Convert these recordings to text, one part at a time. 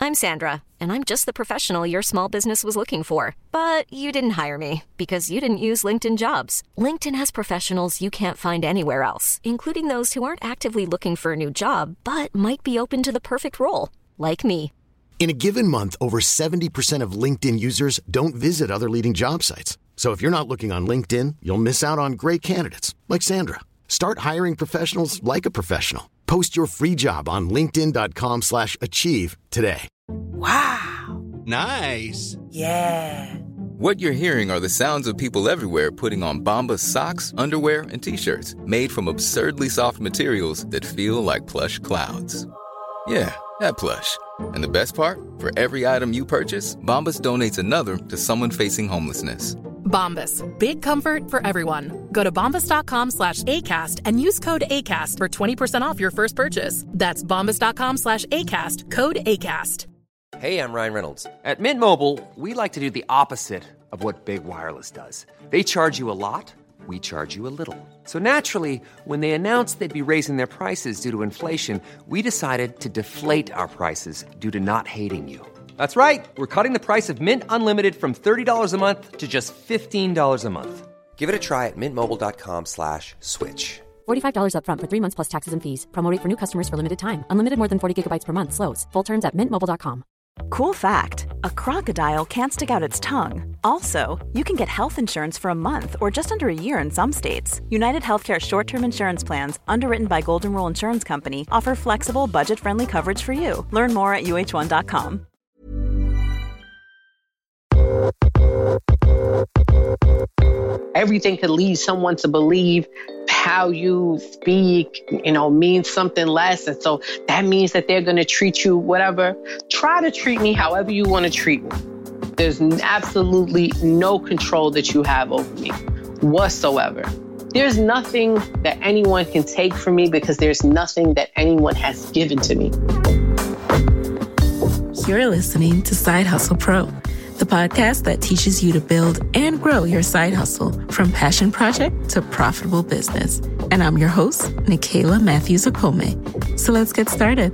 I'm Sandra, and I'm just the professional your small business was looking for. But you didn't hire me because you didn't use LinkedIn Jobs. LinkedIn has professionals you can't find anywhere else, including those who aren't actively looking for a new job, but might be open to the perfect role, like me. In a given month, over 70% of LinkedIn users don't visit other leading job sites. So if you're not looking on LinkedIn, you'll miss out on great candidates like Sandra. Start hiring professionals like a professional. Post your free job on linkedin.com/achieve today. Wow. Nice. Yeah. What you're hearing are the sounds of people everywhere putting on Bombas socks, underwear, and T-shirts made from absurdly soft materials that feel like plush clouds. Yeah, that plush. And the best part? For every item you purchase, Bombas donates another to someone facing homelessness. Bombas. Big comfort for everyone. Go to bombas.com/ACAST and use code ACAST for 20% off your first purchase. That's bombas.com/ACAST. Code ACAST. Hey, I'm Ryan Reynolds. At Mint Mobile, we like to do the opposite of what Big Wireless does. They charge you a lot. We charge you a little. So naturally, when they announced they'd be raising their prices due to inflation, we decided to deflate our prices due to not hating you. That's right. We're cutting the price of Mint Unlimited from $30 a month to just $15 a month. Give it a try at mintmobile.com/switch. $45 up front for 3 months plus taxes and fees. Promo rate for new customers for limited time. Unlimited more than 40 gigabytes per month. Slows full terms at mintmobile.com. Cool fact, a crocodile can't stick out its tongue. Also, you can get health insurance for a month or just under a year in some states. United Healthcare short-term insurance plans, underwritten by Golden Rule Insurance Company, offer flexible, budget-friendly coverage for you. Learn more at uh1.com. Everything could lead someone to believe how you speak, means something less. And so that means that they're going to treat you whatever. Try to treat me however you want to treat me. There's absolutely no control that you have over me whatsoever. There's nothing that anyone can take from me because there's nothing that anyone has given to me. You're listening to Side Hustle Pro, the podcast that teaches you to build and grow your side hustle from passion project to profitable business. And I'm your host, Nicaila Matthews-Okome. So let's get started.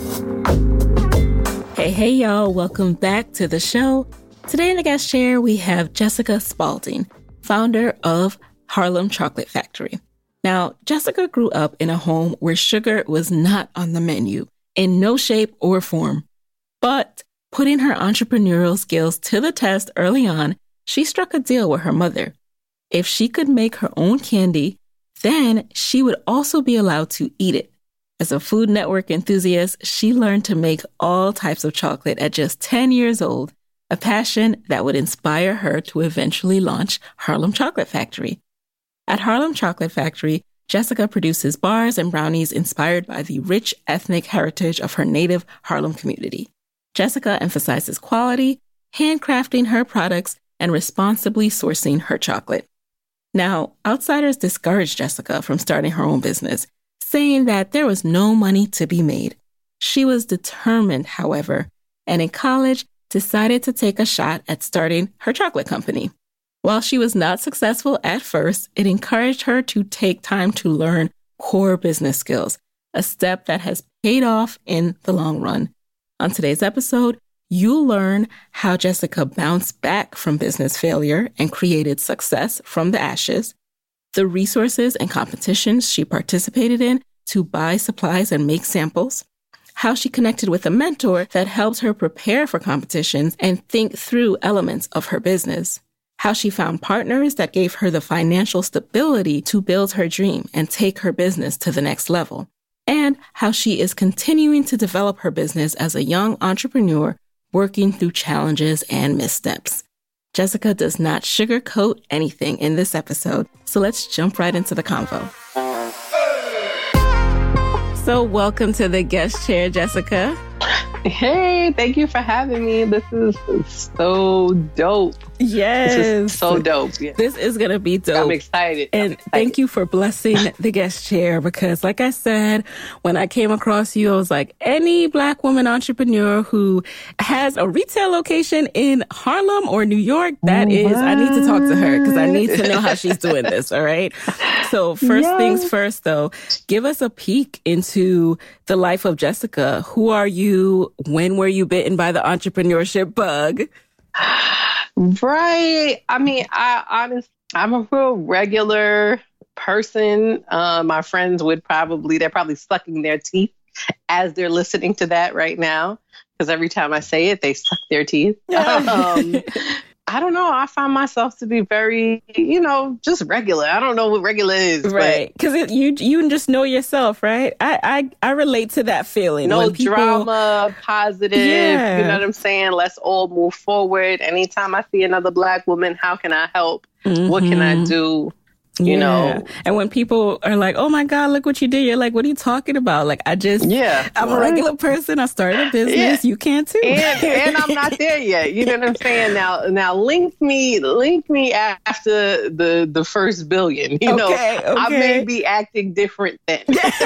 Hey, y'all. Welcome back to the show. Today in the guest chair, we have Jessica Spalding, founder of Harlem Chocolate Factory. Now, Jessica grew up in a home where sugar was not on the menu in no shape or form. But putting her entrepreneurial skills to the test early on, she struck a deal with her mother. If she could make her own candy, then she would also be allowed to eat it. As a Food Network enthusiast, she learned to make all types of chocolate at just 10 years old, a passion that would inspire her to eventually launch Harlem Chocolate Factory. At Harlem Chocolate Factory, Jessica produces bars and brownies inspired by the rich ethnic heritage of her native Harlem community. Jessica emphasizes quality, handcrafting her products, and responsibly sourcing her chocolate. Now, outsiders discouraged Jessica from starting her own business, saying that there was no money to be made. She was determined, however, and in college decided to take a shot at starting her chocolate company. While she was not successful at first, it encouraged her to take time to learn core business skills, a step that has paid off in the long run. On today's episode, you'll learn how Jessica bounced back from business failure and created success from the ashes, the resources and competitions she participated in to buy supplies and make samples, how she connected with a mentor that helped her prepare for competitions and think through elements of her business, how she found partners that gave her the financial stability to build her dream and take her business to the next level, and how she is continuing to develop her business as a young entrepreneur working through challenges and missteps. Jessica does not sugarcoat anything in this episode, so let's jump right into the convo. So welcome to the guest chair, Jessica. Hey, thank you for having me. This is so dope. Yes. This is so dope. Yeah. This is going to be dope. I'm excited. And thank you for blessing the guest chair, because like I said, when I came across you, I was like, any Black woman entrepreneur who has a retail location in Harlem or New York, I need to talk to her because I need to know how she's doing this. All right. So first things first, though, give us a peek into the life of Jessica. Who are you? When were you bitten by the entrepreneurship bug? Right. I mean, I'm a real regular person. My friends they're probably sucking their teeth as they're listening to that right now, because every time I say it, they suck their teeth. I don't know. I find myself to be very, just regular. I don't know what regular is. Right. Because you just know yourself, right? I relate to that feeling. No drama, positive. Yeah. You know what I'm saying? Let's all move forward. Anytime I see another Black woman, how can I help? Mm-hmm. What can I do? You know, and when people are like, "Oh my God, look what you did," you're like, "What are you talking about?" Like, I'm a regular person. I started a business. You can too, and I'm not there yet. You know what I'm saying? Now, link me after the first billion. You know, I may be acting different then.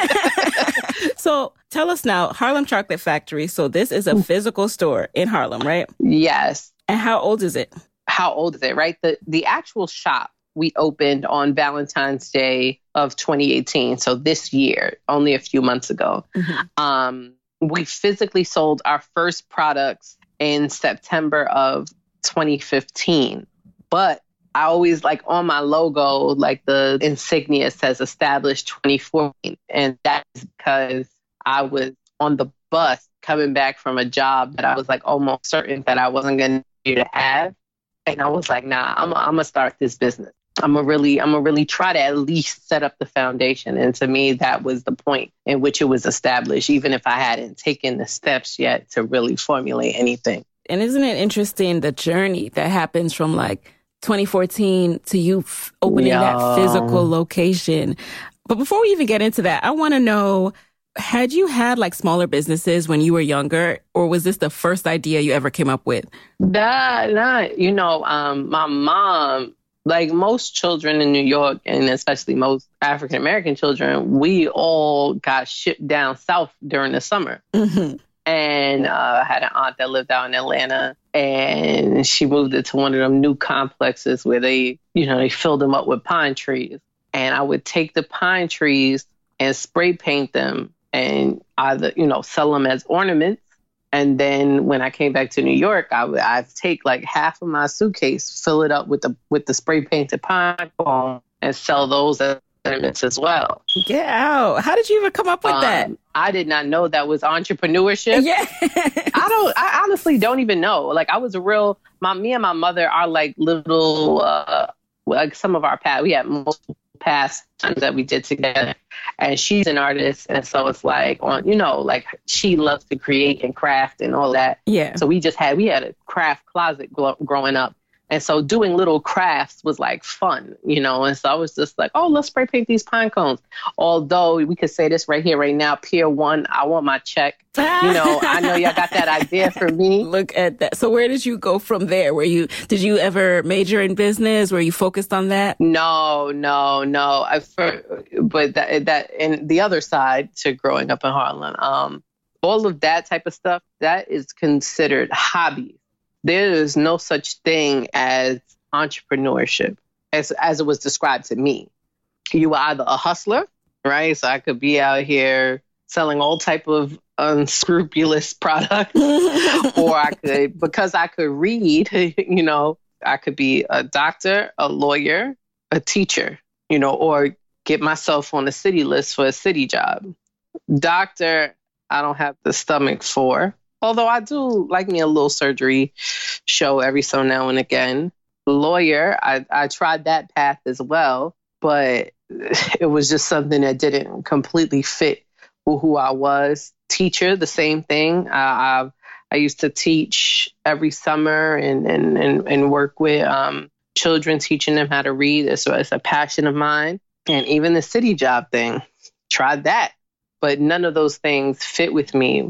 So tell us now, Harlem Chocolate Factory. So this is a physical store in Harlem, right? Yes. And how old is it? Right? The actual shop we opened on Valentine's Day of 2018. So this year, only a few months ago. Mm-hmm. We physically sold our first products in September of 2015. But I always, like, on my logo, like, the insignia says established 2014. And that's because I was on the bus coming back from a job that I was, like, almost certain that I wasn't going to have. And I was like, nah, I'm going to start this business. I'm gonna really try to at least set up the foundation. And to me, that was the point in which it was established, even if I hadn't taken the steps yet to really formulate anything. And isn't it interesting, the journey that happens from like 2014 to you opening that physical location? But before we even get into that, I want to know, had you had like smaller businesses when you were younger, or was this the first idea you ever came up with? My mom, like most children in New York, and especially most African-American children, we all got shipped down south during the summer. Mm-hmm. And I had an aunt that lived out in Atlanta, and she moved into one of them new complexes where they filled them up with pine trees. And I would take the pine trees and spray paint them and either, sell them as ornaments. And then when I came back to New York, I'd take like half of my suitcase, fill it up with the spray painted pine cone, and sell those as ornaments as well. Get out! How did you even come up with that? I did not know that was entrepreneurship. Yeah, I honestly don't even know. Like, I was me and my mother are like little, like some of our past. We had multiple past times that we did together. And she's an artist, and so it's like, like she loves to create and craft and all that. Yeah. So we had a craft closet growing up, and so doing little crafts was like fun, And so I was just like, oh, let's spray paint these pine cones. Although we could say this right here, right now, Pier 1, I want my check. I know y'all got that idea for me. Look at that. So where did you go from there? Did you ever major in business? Were you focused on that? No. But that and the other side to growing up in Harlem, all of that type of stuff, that is considered hobby. There is no such thing as entrepreneurship as it was described to me. You were either a hustler, right? So I could be out here selling all type of unscrupulous products, or because I could read, I could be a doctor, a lawyer, a teacher, or get myself on the city list for a city job. Doctor, I don't have the stomach for, although I do like me a little surgery show every so now and again. Lawyer, I tried that path as well, but it was just something that didn't completely fit who I was. Teacher, the same thing. I used to teach every summer and work with children, teaching them how to read. So it's a passion of mine. And even the city job thing, tried that. But none of those things fit with me.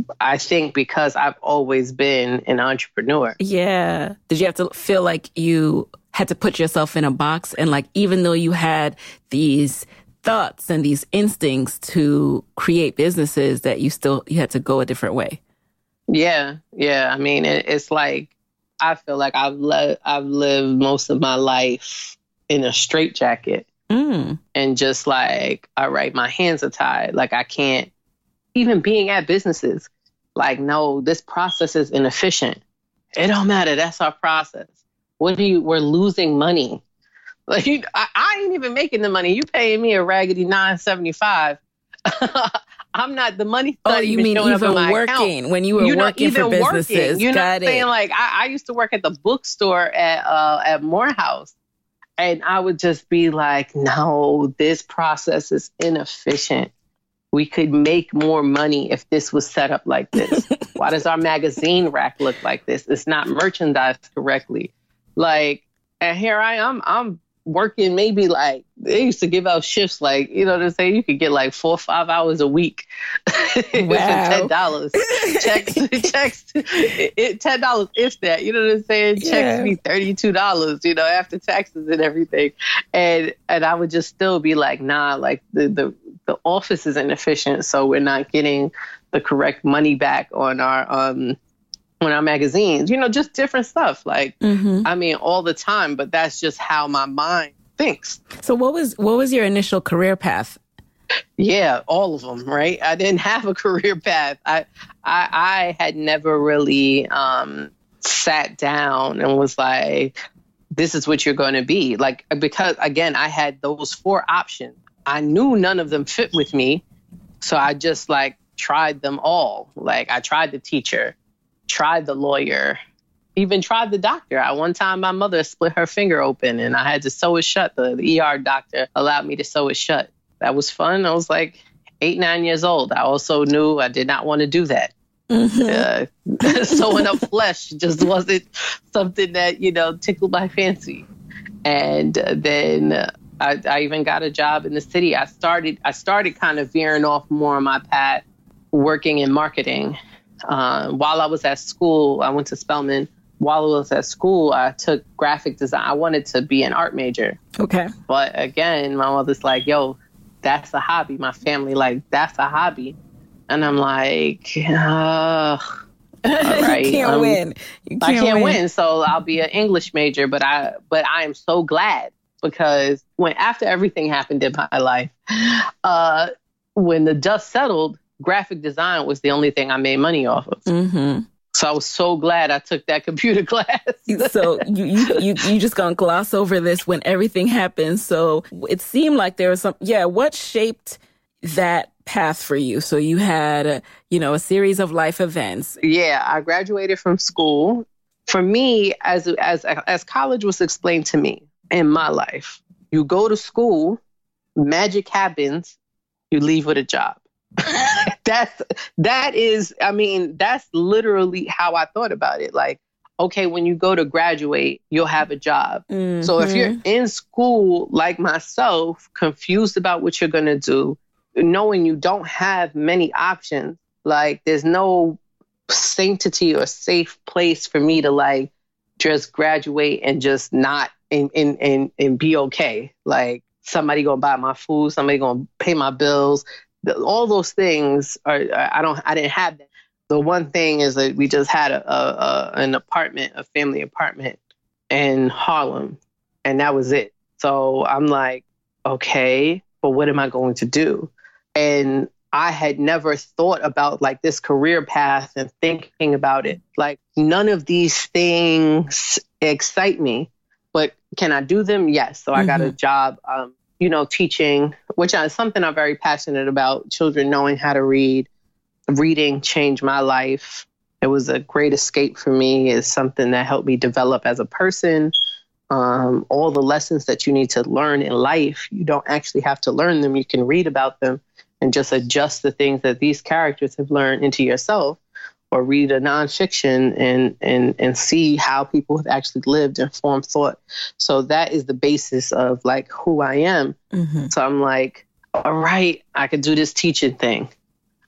I think because I've always been an entrepreneur. Yeah. Did you have to feel like you had to put yourself in a box? And like, even though you had these thoughts and these instincts to create businesses, that you had to go a different way? Yeah. I mean, it's like, I feel like I've lived most of my life in a straitjacket. And just like, all right, my hands are tied. Like, I can't, even being at businesses, like, no, this process is inefficient. It don't matter. That's our process. We're losing money. Like, I ain't even making the money. You paying me a raggedy $9.75. I'm not, the money. Oh, you mean even working account. When you were working for businesses? Working, you know Got what I'm saying? Like, I used to work at the bookstore at Morehouse. And I would just be like, no, this process is inefficient. We could make more money if this was set up like this. Why does our magazine rack look like this? It's not merchandised correctly. Like, and here I am, I'm working maybe like, they used to give out shifts like, you know what I'm saying? You could get like 4 or 5 hours a week for $10. Checks, $10 if that, you know what I'm saying? Yeah. Checks be $32, you know, after taxes and everything. And I would just still be like, nah, like the office is inefficient, so we're not getting the correct money back on our magazines, you know, just different stuff. Like, I mean, all the time, but that's just how my mind thinks. So what was your initial career path? Yeah, all of them, right? I didn't have a career path. I had never really sat down and was like, this is what you're going to be. Like, because again, I had those 4 options. I knew none of them fit with me. So I just like tried them all. Like, I tried the teacher, tried the lawyer, even tried the doctor. One time my mother split her finger open and I had to sew it shut. The ER doctor allowed me to sew it shut. That was fun. I was like 8, 9 years old. I also knew I did not want to do that. Sewing up flesh just wasn't something that, you know, tickled my fancy. And then I even got a job in the city. I started kind of veering off more on my path, working in marketing. While I was at school, I went to Spelman. While I was at school, I took graphic design. I wanted to be an art major. Okay. But again, my mother's like, yo, that's a hobby. My family, like, that's a hobby. And I'm like, all right. You can't win. I can't win. So I'll be an English major. But I am so glad, because after everything happened in my life, when the dust settled, graphic design was the only thing I made money off of. So I was so glad I took that computer class. So you just gonna gloss over this when everything happened. So it seemed like there was what shaped that path for you? So you had, a series of life events. Yeah, I graduated from school. For me, as college was explained to me in my life, you go to school, magic happens, you leave with a job. That's literally how I thought about it. Like, okay, when you go to graduate, you'll have a job. So if you're in school like myself, confused about what you're going to do, knowing you don't have many options, like there's no sanctity or safe place for me to like just graduate and just not and be okay. Like, somebody gonna buy my food, somebody gonna pay my bills. All those things I didn't have that. The one thing is that we just had an apartment, a family apartment in Harlem, and that was it. So I'm like, okay, but what am I going to do? And I had never thought about like this career path and thinking about it. Like, none of these things excite me, but can I do them? Yes. So I got a job, teaching, which is something I'm very passionate about. Children knowing how to read. Reading changed my life. It was a great escape for me. It's something that helped me develop as a person. All the lessons that you need to learn in life, you don't actually have to learn them. You can read about them and just adjust the things that these characters have learned into yourself, or read a nonfiction and see how people have actually lived and formed thought. So that is the basis of like who I am. So I'm like, all right, I could do this teaching thing.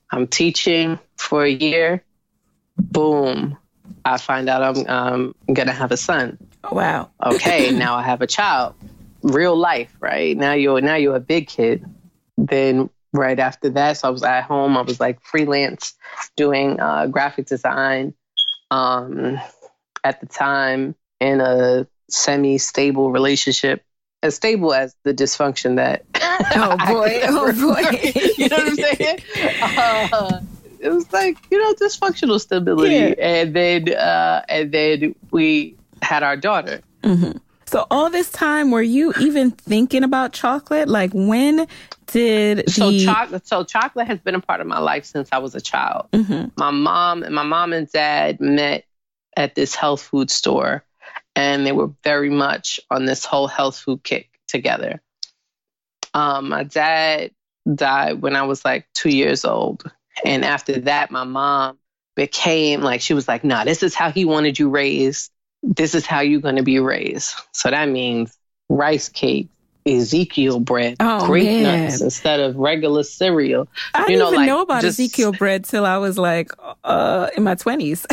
I'm teaching for a year. Boom. I find out I'm going to have a son. Oh, wow. Okay, now I have a child. Real life, right? Now you're a big kid. Then right after that, so I was at home. I was like freelance doing graphic design. At the time, in a semi-stable relationship, as stable as the dysfunction that. Oh boy! Oh boy! You know what I'm saying? It was like, dysfunctional stability, yeah. And then we had our daughter. Mm-hmm. So all this time, were you even thinking about chocolate? Like, when did So chocolate has been a part of my life since I was a child. Mm-hmm. My mom and dad met at this health food store, and they were very much on this whole health food kick together. My dad died when I was like 2 years old. And after that, my mom became like, she was like, nah, this is how he wanted you raised. This is how you're going to be raised. So that means rice cake, Ezekiel bread, grape nuts instead of regular cereal. I didn't even know about Ezekiel bread till I was like in my 20s.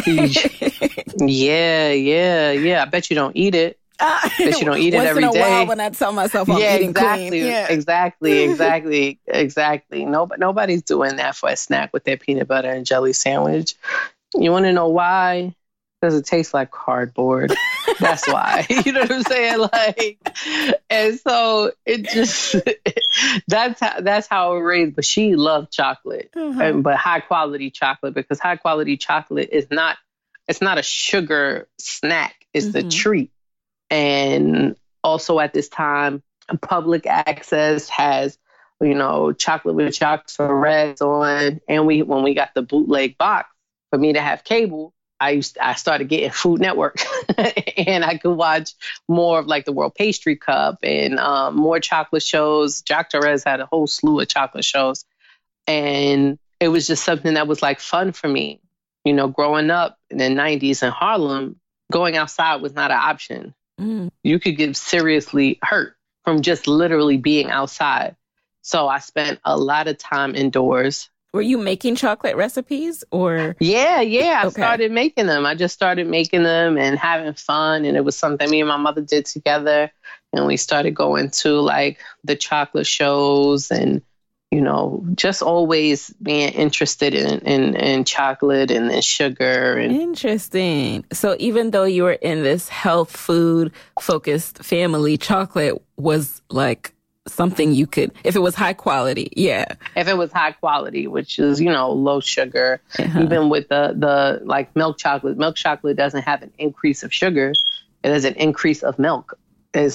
Yeah. I bet you don't eat it. Bet you don't eat it every day. Once in a while when I tell myself I'm eating clean. Yeah, exactly. Nobody's doing that for a snack with their peanut butter and jelly sandwich. You want to know why? Because it tastes like cardboard. That's why. You know what I'm saying? Like, and so it just, that's how it raised. But she loved chocolate, but high quality chocolate, because high quality chocolate is not, it's not a sugar snack. It's the treat. And also at this time, public access has, chocolate with Dr. Reds on. And when we got the bootleg box for me to have cable, I started getting Food Network and I could watch more of like the World Pastry Cup and more chocolate shows. Dr. Reds had a whole slew of chocolate shows. And it was just something that was like fun for me. Growing up in the 90s in Harlem, going outside was not an option. You could get seriously hurt from just literally being outside. So I spent a lot of time indoors. Were you making chocolate recipes or? Yeah. I started making them. I just started making them and having fun. And it was something me and my mother did together. And we started going to like the chocolate shows and, just always being interested in chocolate and in sugar. Interesting. So even though you were in this health food focused family, chocolate was like something you could, if it was high quality. Yeah. If it was high quality, which is, low sugar, even with the like milk chocolate doesn't have an increase of sugar. It has an increase of milk. And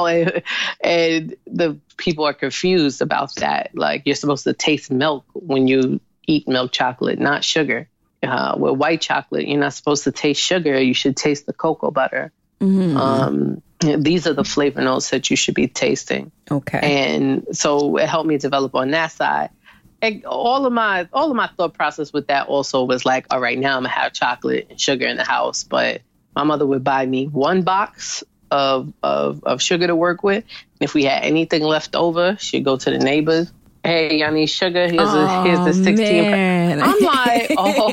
the people are confused about that. Like, you're supposed to taste milk when you eat milk chocolate, not sugar. With white chocolate, you're not supposed to taste sugar. You should taste the cocoa butter. These are the flavor notes that you should be tasting. Okay. And so it helped me develop on that side. And all of my thought process with that also was like, all right, now I'm gonna have chocolate and sugar in the house. But my mother would buy me one box of sugar to work with. If we had anything left over, she'd go to the neighbors. Hey, y'all need sugar? Here's the 16. Man. I'm like,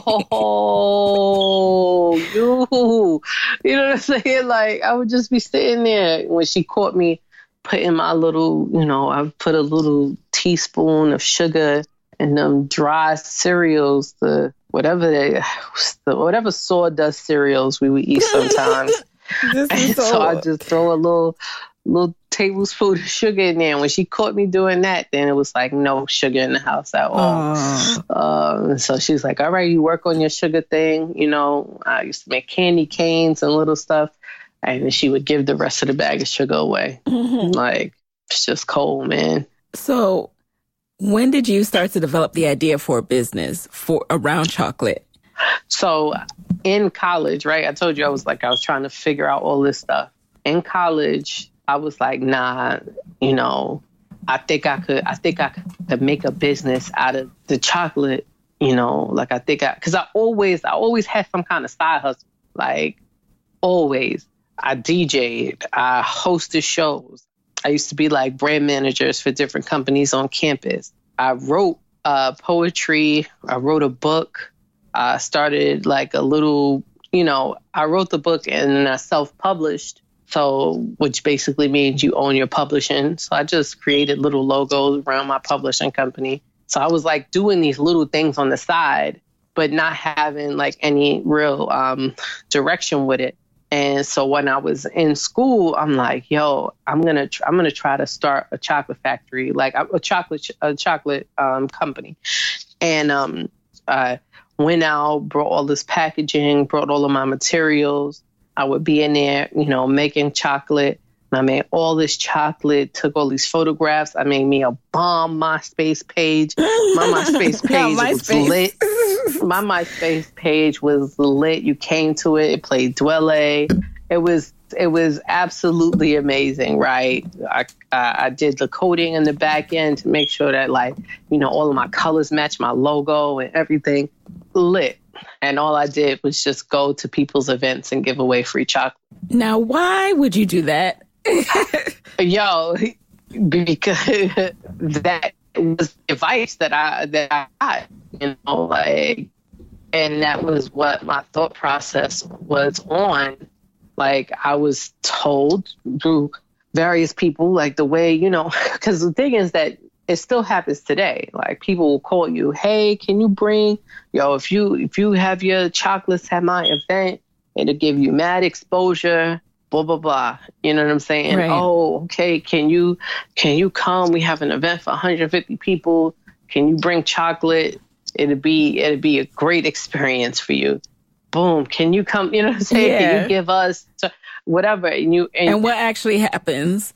you know what I'm saying? Like, I would just be sitting there when she caught me putting my little, I put a little teaspoon of sugar in them dry cereals, whatever sawdust cereals we would eat sometimes. So I just throw a little tablespoon of sugar in there. And when she caught me doing that, then it was like no sugar in the house at all. So she's like, all right, you work on your sugar thing. I used to make candy canes and little stuff. And then she would give the rest of the bag of sugar away. Like, it's just cold, man. So when did you start to develop the idea for a business around chocolate? So in college, right? I told you I was trying to figure out all this stuff. In college, I was like, nah, I think I could make a business out of the chocolate, because I always had some kind of side hustle, like always. I DJ'd, I hosted shows. I used to be like brand managers for different companies on campus. I wrote poetry. I wrote a book. I started like a little, I wrote the book and I self-published. So, which basically means you own your publishing. So I just created little logos around my publishing company. So I was like doing these little things on the side, but not having like any real direction with it. And so when I was in school, I'm like, yo, I'm gonna try to start a chocolate factory, like a chocolate company. And I went out, brought all this packaging, brought all of my materials. I would be in there, making chocolate. And I made all this chocolate, took all these photographs. I made me a bomb MySpace page. My MySpace page was lit. My MySpace page was lit. You came to it. It played Dwelle. It was absolutely amazing, right? I did the coding in the back end to make sure that all of my colors match my logo and everything. Lit. And all I did was just go to people's events and give away free chocolate. Now, why would you do that? Yo, because that was advice that I got, and that was what my thought process was on. Like, I was told through various people, like the way, because the thing is that it still happens today. Like, people will call you, hey, can you bring, if you have your chocolates at my event, it'll give you mad exposure, blah, blah, blah. You know what I'm saying? Right. Oh, okay. Can you come? We have an event for 150 people. Can you bring chocolate? It'd be a great experience for you. Boom. Can you come? You know what I'm saying? Yeah. Can you give us whatever? And what actually happens?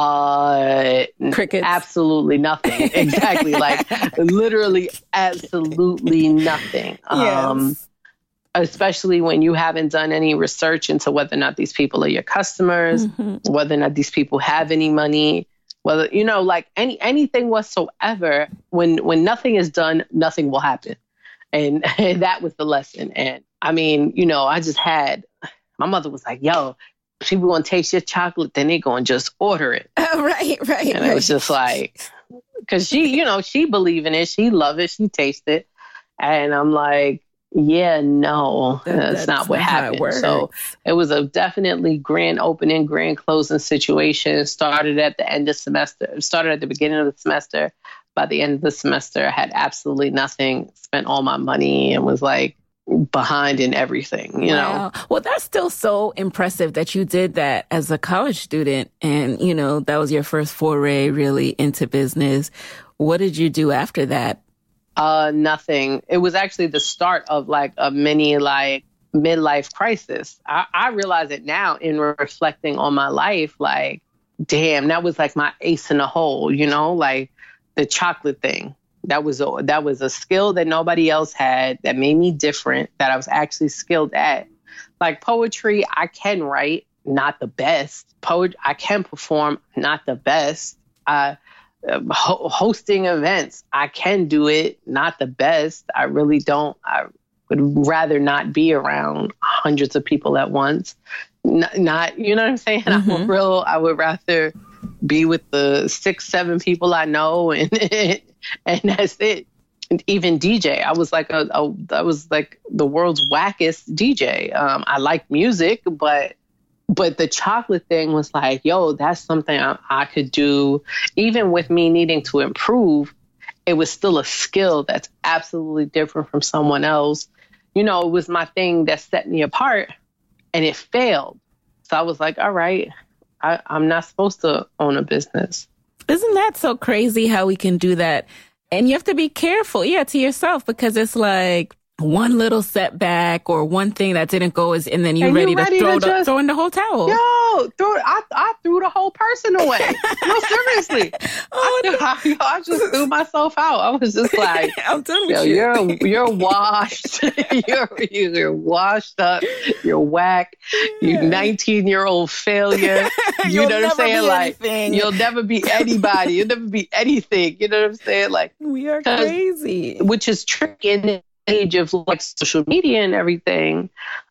Crickets. Absolutely nothing. Exactly. Like literally absolutely nothing. Yes. Especially when you haven't done any research into whether or not these people are your customers, whether or not these people have any money, whether, like anything whatsoever. When nothing is done, nothing will happen. And that was the lesson. And I mean, I just had, my mother was like, yo, people want to taste your chocolate, then they're going to just order it. Oh, right. And it was just like, because she believe in it. She love it. She taste it. And I'm like, yeah, no, that's not what happened. So it was a definitely grand opening, grand closing situation. Started at the beginning of the semester. By the end of the semester, I had absolutely nothing, spent all my money and was like behind in everything, you know? Well, that's still so impressive that you did that as a college student. And, that was your first foray really into business. What did you do after that? Nothing. It was actually the start of like a mini midlife crisis. I realize it now in reflecting on my life, like, damn, that was like my ace in the hole, like the chocolate thing. That was a skill that nobody else had that made me different, that I was actually skilled at. Like poetry, I can write, not the best. I can perform, not the best. Hosting events, I can do it, not the best. I really don't. I would rather not be around hundreds of people at once. Not, you know what I'm saying? I would rather be with the 6-7 people I know and that's it. And even DJ, I was like the world's wackest DJ. I like music, but the chocolate thing was like, yo, that's something I could do. Even with me needing to improve, it was still a skill that's absolutely different from someone else. It was my thing that set me apart, and it failed. So I was like, all right, I'm not supposed to own a business. Isn't that so crazy how we can do that? And you have to be careful, to yourself, because it's like one little setback or one thing that didn't go and then you're ready to throw in the whole towel. Yo, I threw the whole person away. No, seriously. I just threw myself out. I was just like, I'm done with you. You're washed. you're washed up. You're whack. You 19-year-old failure. You know what I'm saying? Like, you'll never be anybody. You'll never be anything. You know what I'm saying? Like, we are crazy. Which is tricky in the age of like social media and everything,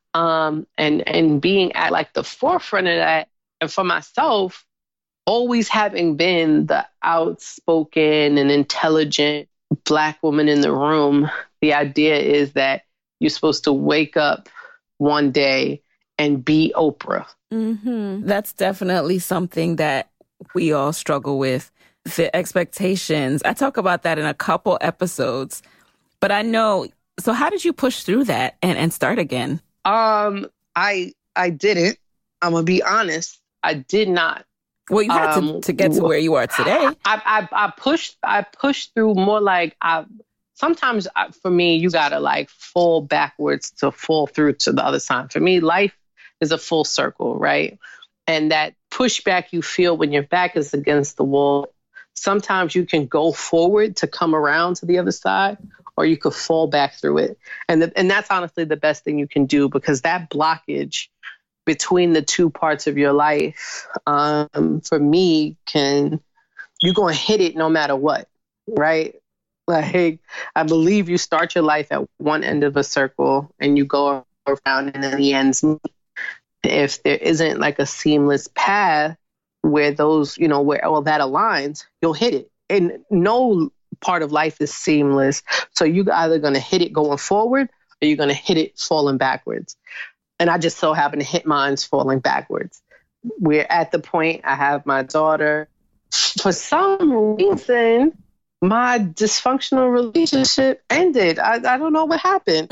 and being at like the forefront of that. And for myself, always having been the outspoken and intelligent Black woman in the room, the idea is that you're supposed to wake up one day and be Oprah. Mm-hmm. That's definitely something that we all struggle with. The expectations. I talk about that in a couple episodes, but I know. So how did you push through that and start again? I didn't. I'm gonna be honest. I did not. Well, you had to get to where you are today. I pushed through more like sometimes for me, you gotta like fall backwards to fall through to the other side. For me, life is a full circle, right? And that pushback you feel when your back is against the wall, sometimes you can go forward to come around to the other side, or you could fall back through it. And that's honestly the best thing you can do, because that blockage between the two parts of your life, for me, you're going to hit it no matter what, right? Like, I believe you start your life at one end of a circle and you go around and then the ends meet. If there isn't like a seamless path where those, where all that aligns, you'll hit it. And no part of life is seamless. So you're either going to hit it going forward or you're going to hit it falling backwards. And I just so happen to hit mine's falling backwards. We're at the point, I have my daughter. For some reason, my dysfunctional relationship ended. I don't know what happened.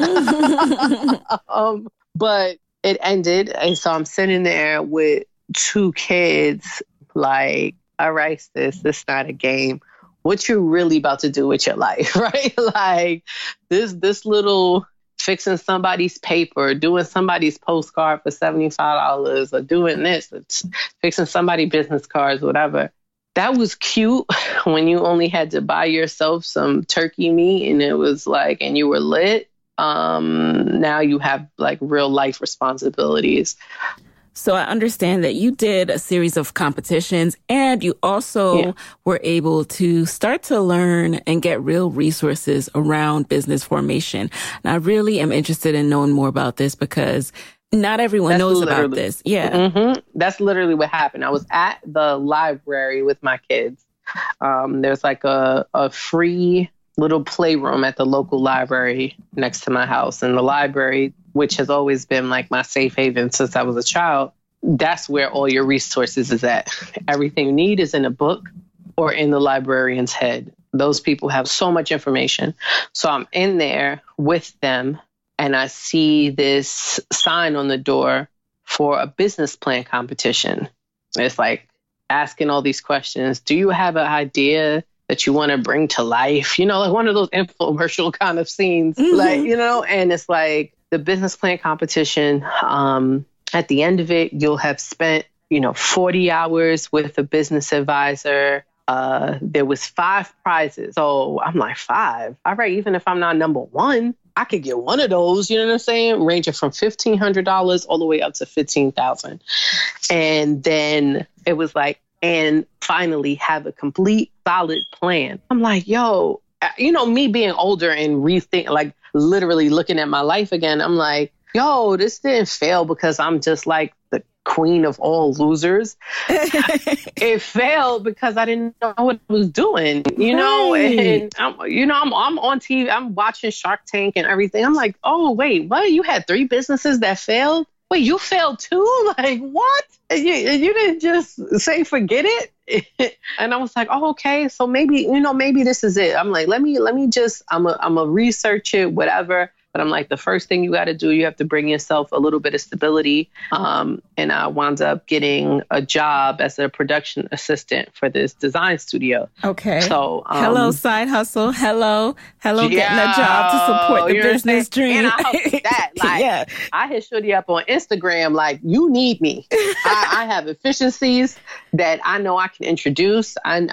But it ended. And so I'm sitting there with 2 kids like, all right, sis, this is not a game. What you really about to do with your life, right? Like this little fixing somebody's paper, doing somebody's postcard for $75, or doing this, or fixing somebody's business cards, whatever. That was cute when you only had to buy yourself some turkey meat and it was like, and you were lit. Now you have like real life responsibilities. So I understand that you did a series of competitions and you also were able to start to learn and get real resources around business formation. And I really am interested in knowing more about this because not everyone knows about this. Yeah. Mm-hmm. That's literally what happened. I was at the library with my kids. There's like a free little playroom at the local library next to my house. And the library, which has always been like my safe haven since I was a child, that's where all your resources is at. Everything you need is in a book or in the librarian's head. Those people have so much information. So I'm in there with them and I see this sign on the door for a business plan competition. It's like asking all these questions. Do you have an idea that you want to bring to life? Like one of those infomercial kind of scenes, like, and it's like the business plan competition. At the end of it, you'll have spent, 40 hours with a business advisor. There was 5 prizes. So I'm like, 5? All right. Even if I'm not number 1, I could get one of those, you know what I'm saying? Ranging from $1,500 all the way up to $15,000. And then it was like, and finally have a complete solid plan. I'm like, yo, me being older and like literally looking at my life again, I'm like, yo, this didn't fail because I'm just like the queen of all losers. It failed because I didn't know what I was doing, and I'm on TV, I'm watching Shark Tank and everything. I'm like, oh, wait, what? You had 3 businesses that failed? Wait, you failed too? Like, what? You didn't just say, forget it? And I was like, oh, okay. So maybe this is it. I'm like, let me just, I'm a research it, whatever. But I'm like, the first thing you got to do, you have to bring yourself a little bit of stability. And I wound up getting a job as a production assistant for this design studio. Okay. So hello, side hustle. Hello, getting a job to support the business dream. And I hope that, like, I hit Shorty up on Instagram, like, you need me. I have efficiencies that I know I can introduce and,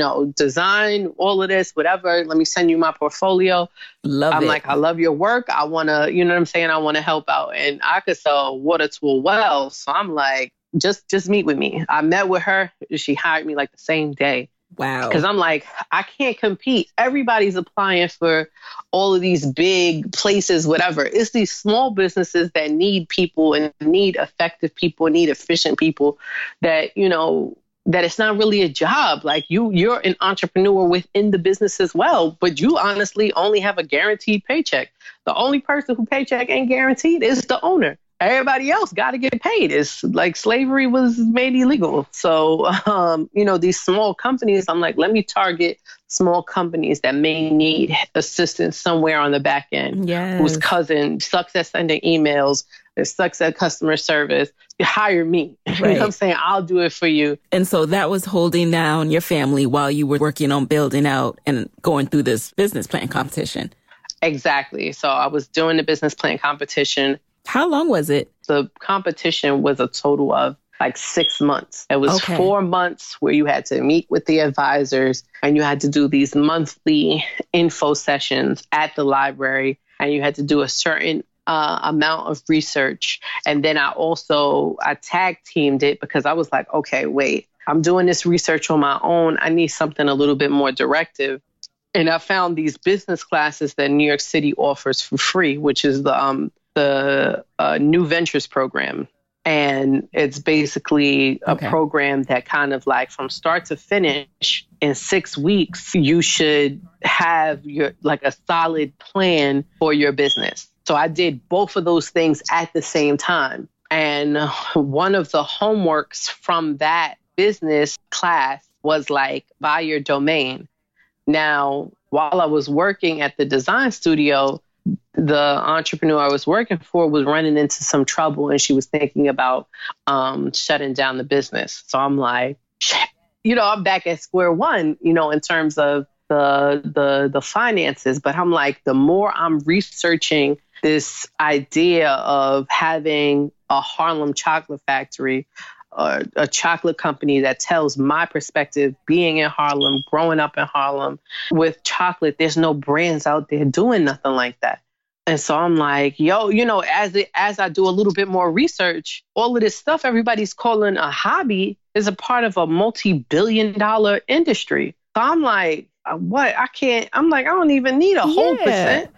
design all of this, whatever. Let me send you my portfolio. I'm like, I love your work. I want to, you know what I'm saying? I want to help out, and I could sell water to a well. So I'm like, just meet with me. I met with her. She hired me like the same day. Wow. Because I'm like, I can't compete. Everybody's applying for all of these big places, whatever. It's these small businesses that need people and need effective people, need efficient people that, that it's not really a job. Like you're an entrepreneur within the business as well, but you honestly only have a guaranteed paycheck. The only person who paycheck ain't guaranteed is the owner. Everybody else got to get paid. It's like slavery was made illegal. So, these small companies, I'm like, let me target small companies that may need assistance somewhere on the back end. Yes. Whose cousin sucks at sending emails, or sucks at customer service. You hire me. Right. You know what I'm saying? I'll do it for you. And so that was holding down your family while you were working on building out and going through this business plan competition. Exactly. So I was doing the business plan competition. How long was it? The competition was a total of like 6 months. It was 4 months where you had to meet with the advisors and you had to do these monthly info sessions at the library, and you had to do a certain amount of research. And then I tag teamed it because I was like, okay, wait, I'm doing this research on my own. I need something a little bit more directive. And I found these business classes that New York City offers for free, which is the New Ventures program. And it's basically a program that kind of like from start to finish in 6 weeks, you should have a solid plan for your business. So I did both of those things at the same time. And one of the homeworks from that business class was like, buy your domain. Now, while I was working at the design studio, the entrepreneur I was working for was running into some trouble, and she was thinking about shutting down the business. So I'm like, I'm back at square one, in terms of the finances. But I'm like, the more I'm researching this idea of having a Harlem chocolate factory, a chocolate company that tells my perspective, being in Harlem, growing up in Harlem with chocolate, there's no brands out there doing nothing like that. And so I'm like, as I do a little bit more research, all of this stuff everybody's calling a hobby is a part of a multi-billion-dollar industry. So I'm like, what? I don't even need a whole percent.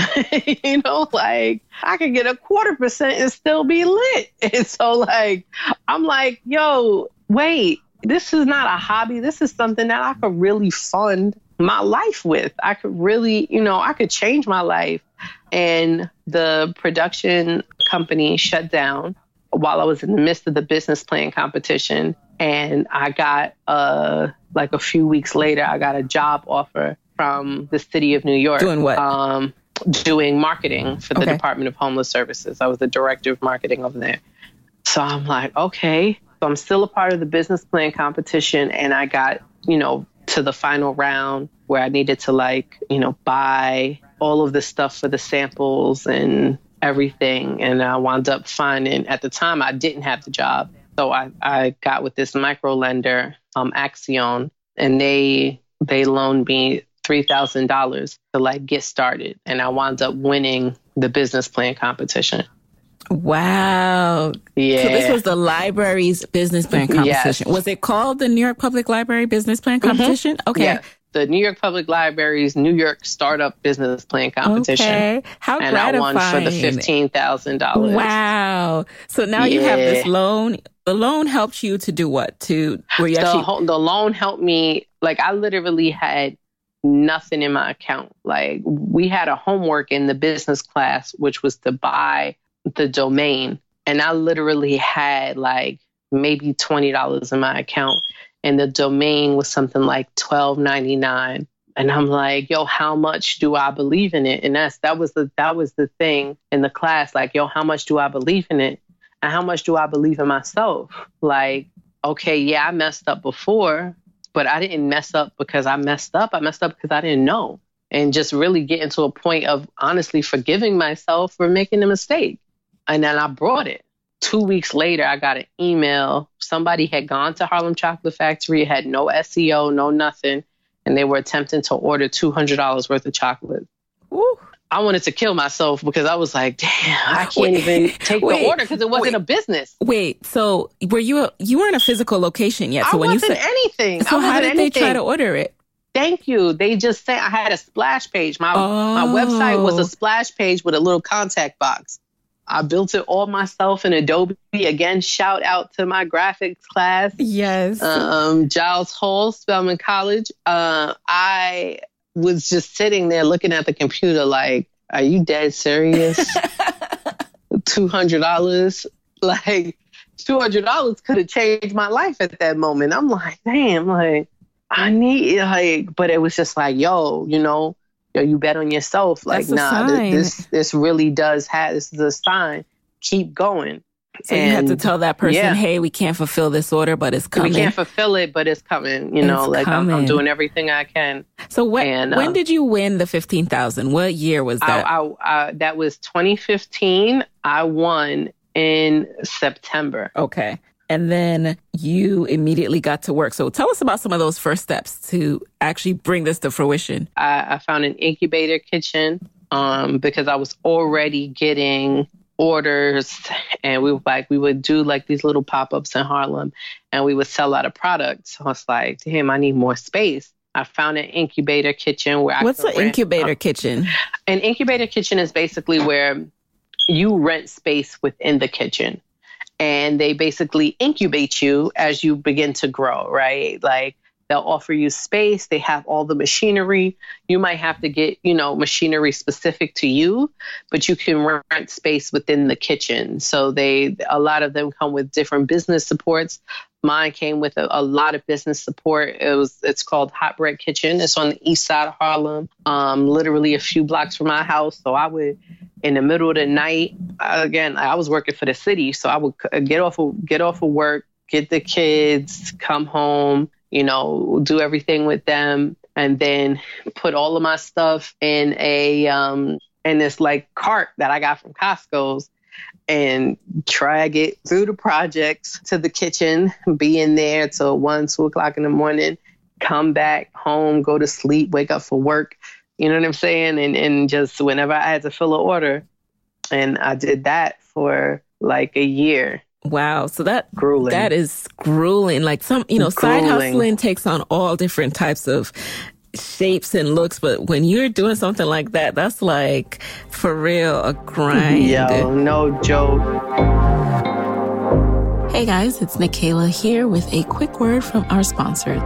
I could get a 0.25% and still be lit. And so I'm like, wait, this is not a hobby. This is something that I could really fund my life with. I could really, I could change my life. And the production company shut down while I was in the midst of the business plan competition. And I got, a few weeks later, I got a job offer from the city of New York. Doing what? Doing marketing for the Department of Homeless Services. I was the director of marketing over there. So I'm like, okay. So I'm still a part of the business plan competition. And I got, to the final round where I needed to buy all of the stuff for the samples and everything. And I wound up finding, at the time, I didn't have the job. So I got with this micro lender, Axion, and they loaned me $3,000 to get started. And I wound up winning the business plan competition. Wow. Yeah. So this was the library's business plan competition. Yes. Was it called the New York Public Library Business Plan Competition? Okay. Yeah. The New York Public Library's New York Startup Business Plan Competition. Okay. How gratifying. And I won for the $15,000. Wow. So now you have this loan. The loan helped you to do what? The loan helped me. I literally had nothing in my account. We had a homework in the business class, which was to buy the domain. And I literally had maybe $20 in my account. And the domain was something like $12.99. And I'm like, how much do I believe in it? And that was the thing in the class. How much do I believe in it? And how much do I believe in myself? Okay, I messed up before, but I didn't mess up because I messed up. I messed up because I didn't know. And just really getting to a point of honestly forgiving myself for making a mistake. And then I brought it. 2 weeks later, I got an email. Somebody had gone to Harlem Chocolate Factory, had no SEO, no nothing. And they were attempting to order $200 worth of chocolate. Ooh. I wanted to kill myself because I was like, damn, I can't even take the order because it wasn't a business. Wait, so you weren't a physical location yet? So I wasn't anything. So how did they try to order it? Thank you. They just said I had a splash page. My website was a splash page with a little contact box. I built it all myself in Adobe. Again, shout out to my graphics class. Yes. Giles Hall, Spelman College. I was just sitting there looking at the computer like, are you dead serious? $200? Like, $200 could have changed my life at that moment. I'm like, damn, like, I need, like, but it was just like, yo, you bet on yourself. Like, this really does have, this is a sign. Keep going. So you had to tell that person, hey, we can't fulfill this order, but it's coming. We can't fulfill it, but it's coming. I'm doing everything I can. So when did you win the $15,000? What year was that? That was 2015. I won in September. Okay. And then you immediately got to work. So tell us about some of those first steps to actually bring this to fruition. I found an incubator kitchen because I was already getting orders, and we would do like these little pop-ups in Harlem, and we would sell out of products. So I was like, damn, I need more space. I found an incubator kitchen where What's an incubator kitchen? An incubator kitchen is basically where you rent space within the kitchen. And they basically incubate you as you begin to grow, right? Like, they'll offer you space. They have all the machinery. You might have to get, machinery specific to you, but you can rent space within the kitchen. So a lot of them come with different business supports. Mine came with a lot of business support. It's called Hot Bread Kitchen. It's on the east side of Harlem, literally a few blocks from my house. So I would, in the middle of the night, again, I was working for the city. So I would get off of work, get the kids, come home, do everything with them, and then put all of my stuff in in this like cart that I got from Costco's, and drag it through the projects to the kitchen, be in there till 1, 2 o'clock in the morning, come back home, go to sleep, wake up for work. You know what I'm saying? And just whenever I had to fill an order. And I did that for like a year. Wow. So that grueling. Is grueling. Like side hustling takes on all different types of shapes and looks. But when you're doing something like that, that's like, for real, a grind. Yo, no joke. Hey guys, it's Nicaila here with a quick word from our sponsor.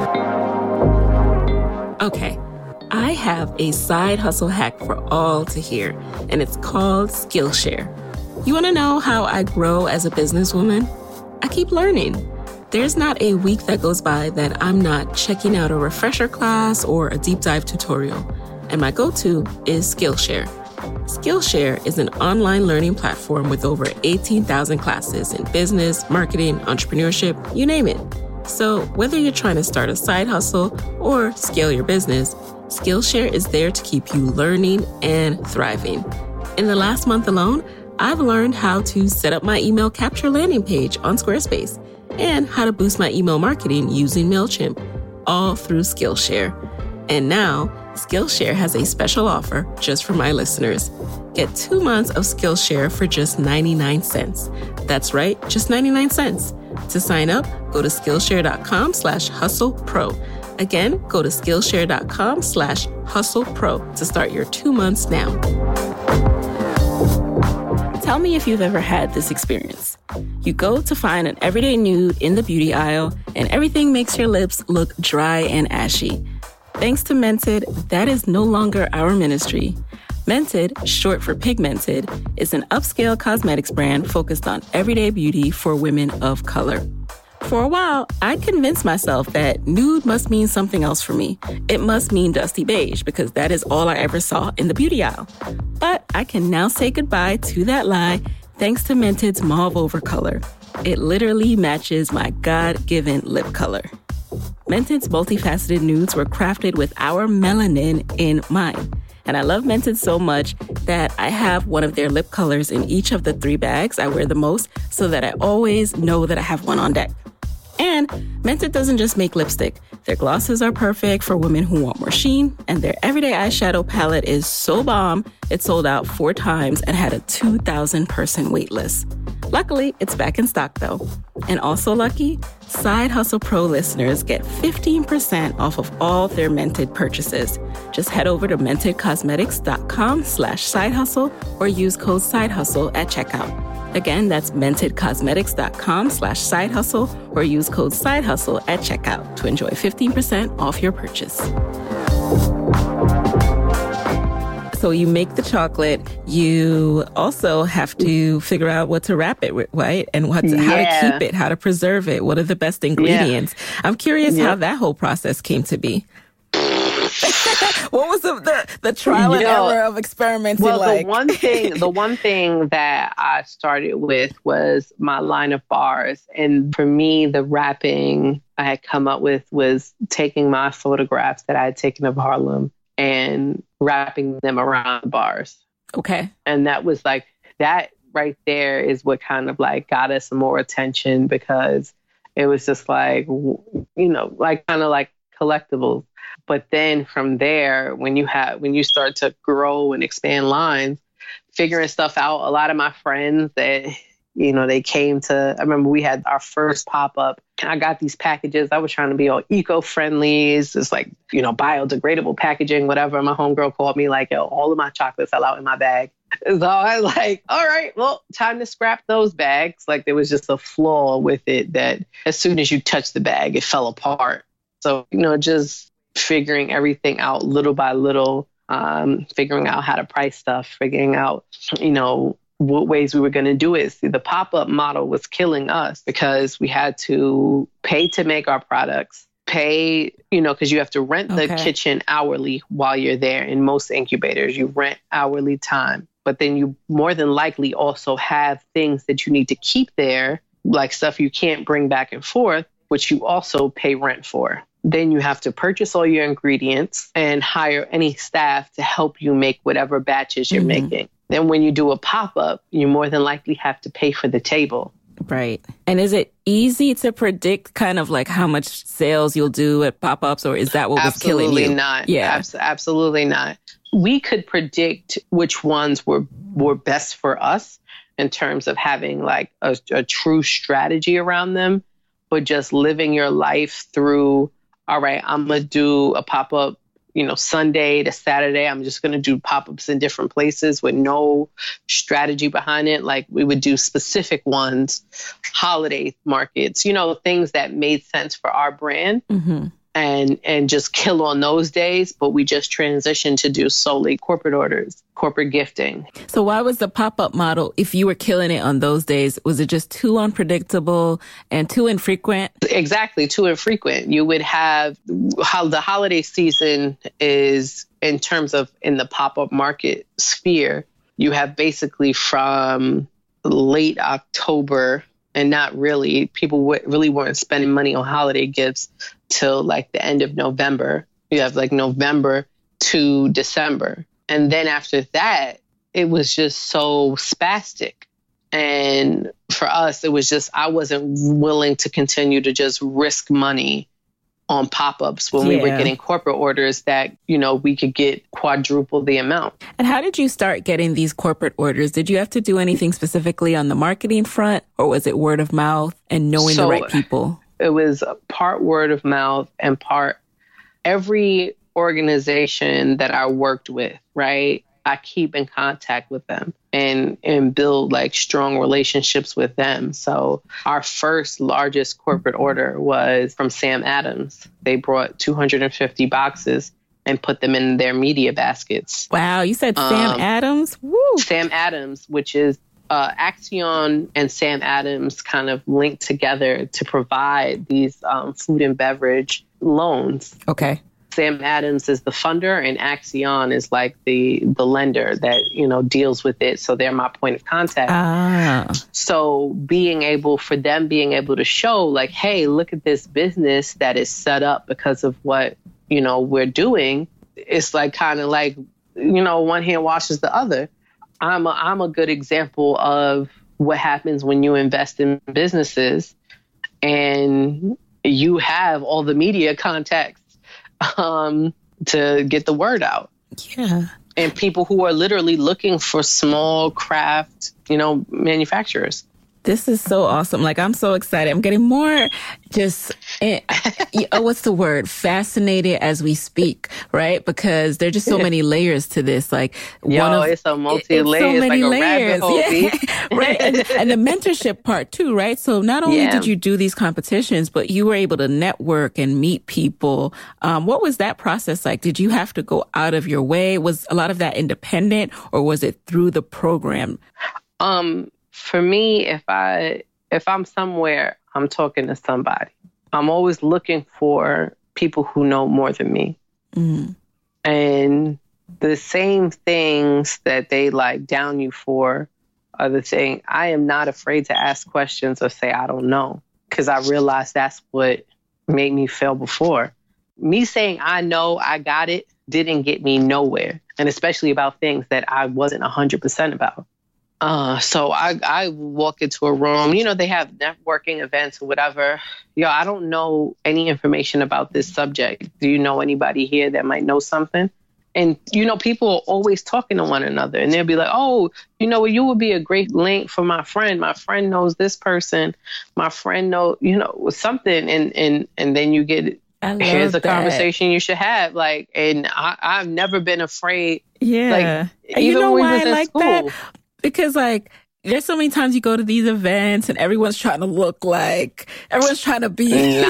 Okay. I have a side hustle hack for all to hear, and it's called Skillshare. You want to know how I grow as a businesswoman? I keep learning. There's not a week that goes by that I'm not checking out a refresher class or a deep dive tutorial, and my go-to is Skillshare. Skillshare is an online learning platform with over 18,000 classes in business, marketing, entrepreneurship, you name it. So whether you're trying to start a side hustle or scale your business, Skillshare is there to keep you learning and thriving. In the last month alone, I've learned how to set up my email capture landing page on Squarespace and how to boost my email marketing using MailChimp, all through Skillshare. And now, Skillshare has a special offer just for my listeners. Get 2 months of Skillshare for just 99 cents. That's right, just 99 cents. To sign up, go to Skillshare.com/hustlepro. Again, go to Skillshare.com/hustlepro to start your 2 months now. Tell me if you've ever had this experience. You go to find an everyday nude in the beauty aisle, and everything makes your lips look dry and ashy. Thanks to Mented, that is no longer our ministry. Mented, short for Pigmented, is an upscale cosmetics brand focused on everyday beauty for women of color. For a while, I convinced myself that nude must mean something else for me. It must mean dusty beige because that is all I ever saw in the beauty aisle. But I can now say goodbye to that lie thanks to Mented's mauve over color. It literally matches my God-given lip color. Mented's multifaceted nudes were crafted with our melanin in mind. And I love Mented so much that I have one of their lip colors in each of the 3 bags I wear the most so that I always know that I have one on deck. And Mented doesn't just make lipstick. Their glosses are perfect for women who want more sheen, and their everyday eyeshadow palette is so bomb, it sold out 4 times and had a 2,000-person wait list. Luckily, it's back in stock though. And also lucky, Side Hustle Pro listeners get 15% off of all their Mented purchases. Just head over to mentedcosmetics.com/sidehustle or use code SIDEHUSTLE at checkout. Again, that's mentedcosmetics.com/sidehustle or use code SIDEHUSTLE at checkout to enjoy 15% off your purchase. So you make the chocolate. You also have to figure out what to wrap it with, right? And how to keep it, how to preserve it. What are the best ingredients? Yeah. I'm curious how that whole process came to be. What was the trial and error of experimenting like? The one thing that I started with was my line of bars. And for me, the wrapping I had come up with was taking my photographs that I had taken of Harlem and wrapping them around the bars. Okay. And that was like, that right there is what kind of like got us more attention, because it was just like, like kind of like collectibles. But then from there, when you start to grow and expand lines, figuring stuff out, a lot of my friends that, they came to, I remember we had our first pop-up. I got these packages. I was trying to be all eco-friendly. It's just like, biodegradable packaging, whatever. My homegirl called me like, yo, all of my chocolate fell out in my bag. So I was like, all right, well, time to scrap those bags. Like there was just a flaw with it that as soon as you touched the bag, it fell apart. So, just figuring everything out little by little, figuring out how to price stuff, figuring out, what ways we were going to do it. See, the pop-up model was killing us because we had to pay to make our products, pay, because you have to rent the kitchen hourly while you're there. In most incubators, you rent hourly time, but then you more than likely also have things that you need to keep there, like stuff you can't bring back and forth, which you also pay rent for. Then you have to purchase all your ingredients and hire any staff to help you make whatever batches you're making. Then when you do a pop-up, you more than likely have to pay for the table. Right. And is it easy to predict kind of like how much sales you'll do at pop-ups, or is that what was killing you? Absolutely not. Yeah. Absolutely not. We could predict which ones were best for us in terms of having like a true strategy around them, but just living your life through, all right, I'm going to do a pop-up, Sunday to Saturday. I'm just going to do pop-ups in different places with no strategy behind it. Like we would do specific ones, holiday markets, things that made sense for our brand and just kill on those days. But we just transitioned to do solely corporate orders, corporate gifting. So why was the pop-up model, if you were killing it on those days, was it just too unpredictable and too infrequent? Exactly, too infrequent. You would have how the holiday season is in terms of in the pop-up market sphere. You have basically from late October, and not really, people really weren't spending money on holiday gifts till like the end of November. You have like November to December. And then after that, it was just so spastic. And for us, it was just, I wasn't willing to continue to just risk money on pop-ups when we were getting corporate orders that, we could get quadruple the amount. And how did you start getting these corporate orders? Did you have to do anything specifically on the marketing front, or was it word of mouth and knowing the right people? It was part word of mouth and part every organization that I worked with, right? I keep in contact with them and build like strong relationships with them. So our first largest corporate order was from Sam Adams. They brought 250 boxes and put them in their media baskets. Wow, you said Sam Adams? Woo. Sam Adams, which is Axion and Sam Adams kind of linked together to provide these food and beverage loans. Okay. Sam Adams is the funder and Axion is like the lender that, deals with it. So they're my point of contact. So being able to show like, hey, look at this business that is set up because of what, we're doing. It's like kind of like, one hand washes the other. I'm a good example of what happens when you invest in businesses and you have all the media contacts to get the word out. Yeah. And people who are literally looking for small craft, manufacturers. This is so awesome. Like, I'm so excited. I'm getting more just, what's the word? Fascinated as we speak, right? Because there are just so many layers to this. Like, it's a multi-layer. So many like layers. A rabbit hole, right. And the mentorship part too, right? So not only did you do these competitions, but you were able to network and meet people. What was that process like? Did you have to go out of your way? Was a lot of that independent, or was it through the program? For me, if I'm somewhere, I'm talking to somebody. I'm always looking for people who know more than me. Mm. And the same things that they like down you for are the thing. I am not afraid to ask questions or say, I don't know, because I realized that's what made me fail before. Me saying, I know, I got it, didn't get me nowhere. And especially about things that I wasn't 100% about. So I walk into a room, they have networking events or whatever. I don't know any information about this subject. Do you know anybody here that might know something? And, people are always talking to one another, and they'll be like, oh, you would be a great link for my friend. My friend knows this person. My friend knows, something. And then you get, here's a conversation you should have. Like, and I've never been afraid. Yeah. Like, even when we was in school. That? Because, like, there's so many times you go to these events and everyone's trying to look like, everyone's trying to be.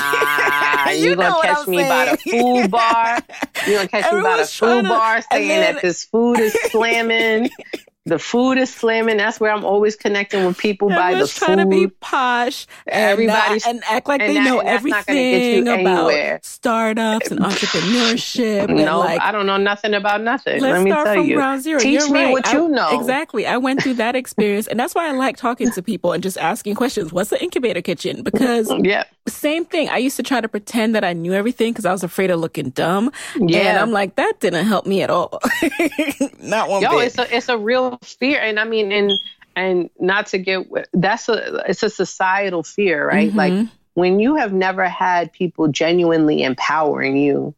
Nah, you're going to catch me by the food bar. You're going to catch me by the food bar saying that this food is slamming. The food is slamming. That's where I'm always connecting with people by the food. Trying to be posh and act like they know everything about startups and entrepreneurship. No, I don't know nothing about nothing. Let me tell you. Ground zero. Teach me what you know. Exactly. I went through that experience, and that's why I like talking to people and just asking questions. What's the incubator kitchen? Because same thing. I used to try to pretend that I knew everything because I was afraid of looking dumb. Yeah. And I'm like, that didn't help me at all. Not one bit. It's a real fear. And I mean, and not to get, it's a societal fear, right? Mm-hmm. Like, when you have never had people genuinely empowering you,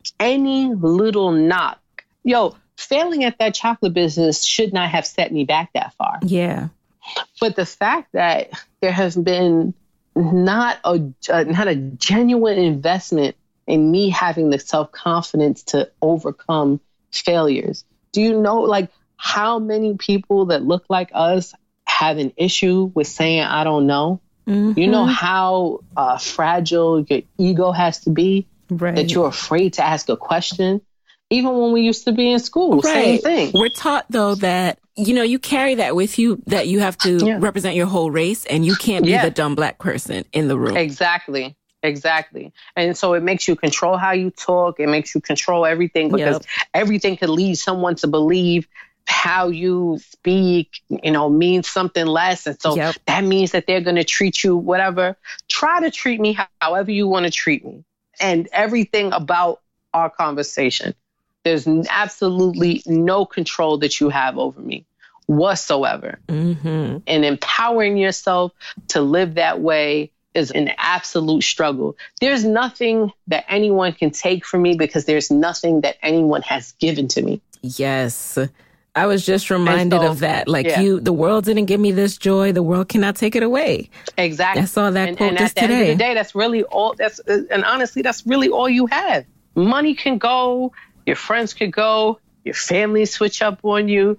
any little knock, failing at that chocolate business should not have set me back that far. Yeah. But the fact that there has been not a genuine investment in me having the self-confidence to overcome failures. Do you know, like, how many people that look like us have an issue with saying, I don't know? Mm-hmm. You know how fragile your ego has to be, that you're afraid to ask a question? Even when we used to be in school, same thing. We're taught, though, that, you carry that with you, that you have to represent your whole race, and you can't be the dumb black person in the room. Exactly. And so it makes you control how you talk. It makes you control everything, because everything could lead someone to believe how you speak, means something less. And so that means that they're going to treat you whatever. Try to treat me however you want to treat me. And everything about our conversation, there's absolutely no control that you have over me whatsoever. Mm-hmm. And empowering yourself to live that way is an absolute struggle. There's nothing that anyone can take from me, because there's nothing that anyone has given to me. Yes. I was just reminded of that. Like, the world didn't give me this joy. The world cannot take it away. Exactly. I saw that quote just today. And at the end of the day, that's really all. And honestly, that's really all you have. Money can go. Your friends could go. Your family switch up on you.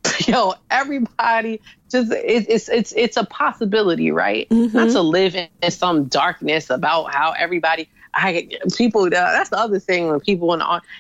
Everybody just, it's a possibility, right? Mm-hmm. Not to live in some darkness about how everybody, people, that's the other thing when people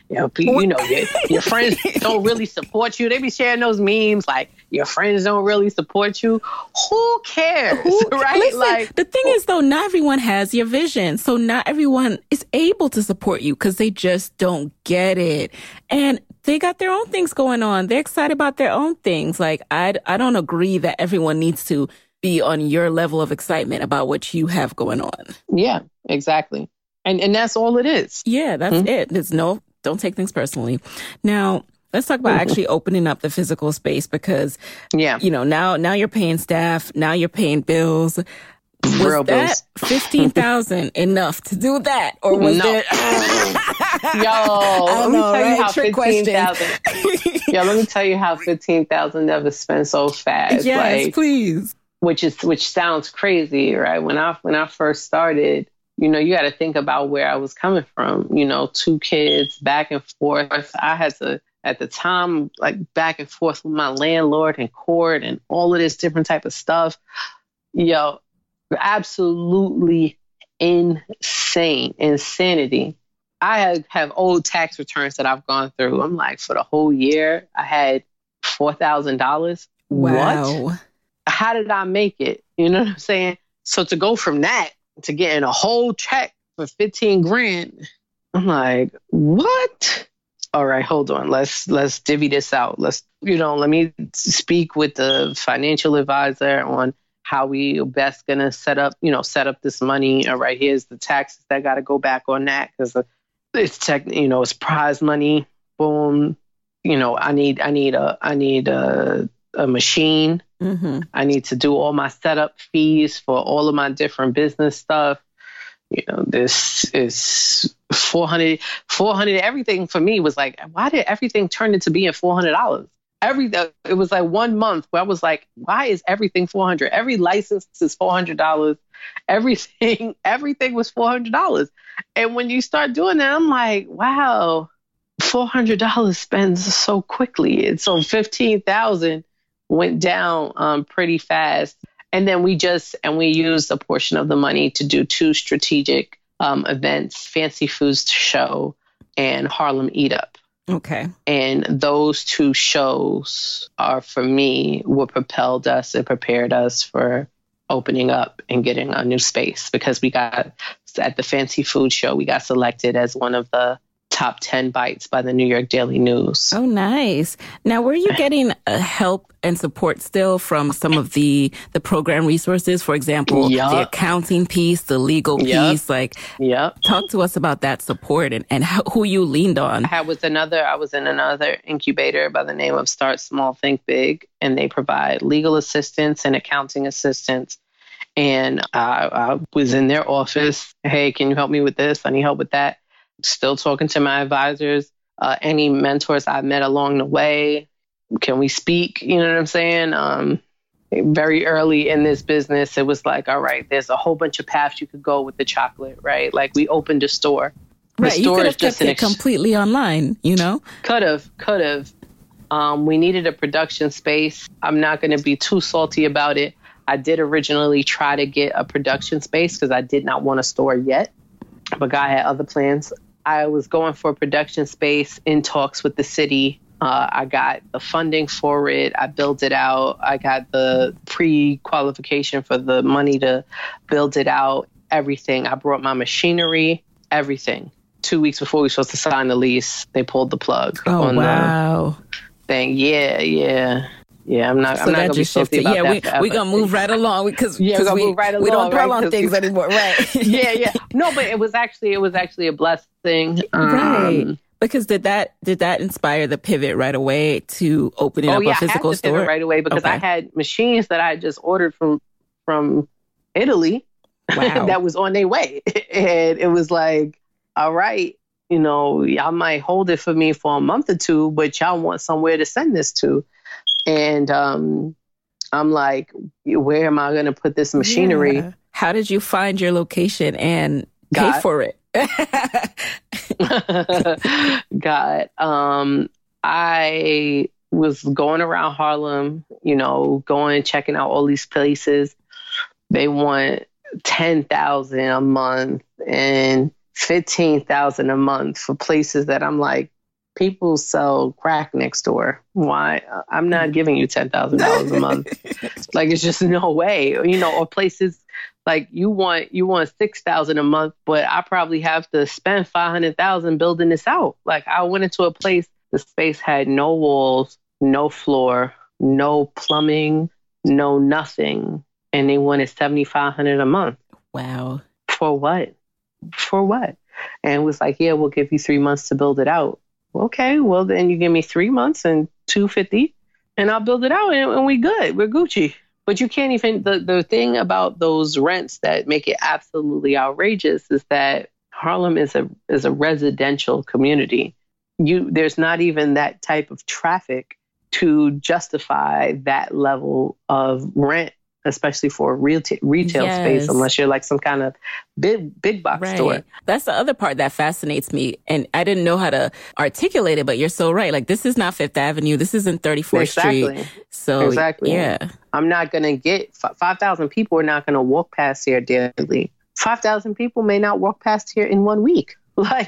your friends don't really support you. They be sharing those memes like, your friends don't really support you. Who cares, right? Listen, like, the thing is, though, not everyone has your vision. So not everyone is able to support you because they just don't get it. And they got their own things going on. They're excited about their own things. Like, I don't agree that everyone needs to be on your level of excitement about what you have going on. Yeah, exactly. And that's all it is. Yeah, that's it. There's don't take things personally. Now, let's talk about actually opening up the physical space, because, now you're paying staff, now you're paying bills. Was that $15,000 enough to do that? Or was there... let me tell you how $15,000... let me tell you how $15,000 never spent so fast. Yes, please. which sounds crazy, right? When I first started, you know, you got to think about where I was coming from. You know, 2 kids, back and forth. I had to, at the time, like back and forth with my landlord in court and all of this different type of stuff. Yo, absolutely insanity. I have old tax returns that I've gone through. I'm like, for the whole year, I had $4,000. Wow. What? How did I make it? You know what I'm saying? So to go from that to getting a whole check for 15 grand, I'm like, what? All right, hold on. Let's divvy this out. Let me speak with the financial advisor on how we best gonna set up this money. All right, here's the taxes that got to go back on that because it's prize money. Boom. You know, I need a machine. Mm-hmm. I need to do all my setup fees for all of my different business stuff. You know, this is $400. Everything for me was like, why did everything turn into being $400? It was like 1 month where I was like, why is everything $400? Every license is $400. Everything was $400. And when you start doing that, I'm like, wow, $400 spends so quickly. And so 15,000 went down pretty fast. And then we used a portion of the money to do 2 strategic events, Fancy Foods Show and Harlem Eat Up. Okay. And those 2 shows what propelled us and prepared us for opening up and getting a new space, because we got, at the Fancy Food Show, we got selected as one of the top 10 bites by the New York Daily News. Oh, nice. Now, were you getting help and support still from some of the program resources? For example, the accounting piece, the legal piece, talk to us about that support and who you leaned on. I was in another incubator by the name of Start Small, Think Big, and they provide legal assistance and accounting assistance. And I was in their office. Hey, can you help me with this? I need help with that. Still talking to my advisors, any mentors I've met along the way. Can we speak? You know what I'm saying? Very early in this business, it was like, all right, there's a whole bunch of paths you could go with the chocolate, right? Like we opened a store. Right, you could have kept it completely online, you know? Could have. We needed a production space. I'm not going to be too salty about it. I did originally try to get a production space because I did not want a store yet, but God had other plans. I was going for a production space, in talks with the city. I got the funding for it. I built it out. I got the pre-qualification for the money to build it out, everything. I brought my machinery, everything. 2 weeks before we were supposed to sign the lease, they pulled the plug on the thing. Yeah. Yeah, I'm not going to be salty about that. Yeah, we're going to move right along because we don't dwell on things anymore, right? Yeah. No, but it was actually a blessing. Right. Because did that inspire the pivot right away to opening up a physical store? Pivot right away because I had machines that I had just ordered from Italy. Wow. That was on their way. And it was like, all right, you know, y'all might hold it for me for a month or 2, but y'all want somewhere to send this to. And I'm like, where am I going to put this machinery? Yeah. How did you find your location and pay for it? God. I was going around Harlem, you know, checking out all these places. They want $10,000 a month and $15,000 a month for places that I'm like, people sell crack next door. Why? I'm not giving you $10,000 a month. Like, it's just no way, you know, or places like you want $6,000 a month, but I probably have to spend $500,000 building this out. Like, I went into a place, the space had no walls, no floor, no plumbing, no nothing. And they wanted $7,500 a month. Wow. For what? And it was like, yeah, we'll give you 3 months to build it out. Okay, well, then you give me 3 months and $250 and I'll build it out and we good. We're Gucci. But you can't even, the thing about those rents that make it absolutely outrageous is that Harlem is a residential community. There's not even that type of traffic to justify that level of rent especially for a retail space, unless you're like some kind of big box store. That's the other part that fascinates me. And I didn't know how to articulate it, but you're so right. Like, this is not Fifth Avenue. This isn't 34th Street. So, yeah. I'm not going to get 5,000 people are not going to walk past here daily. 5,000 people may not walk past here in 1 week. Like,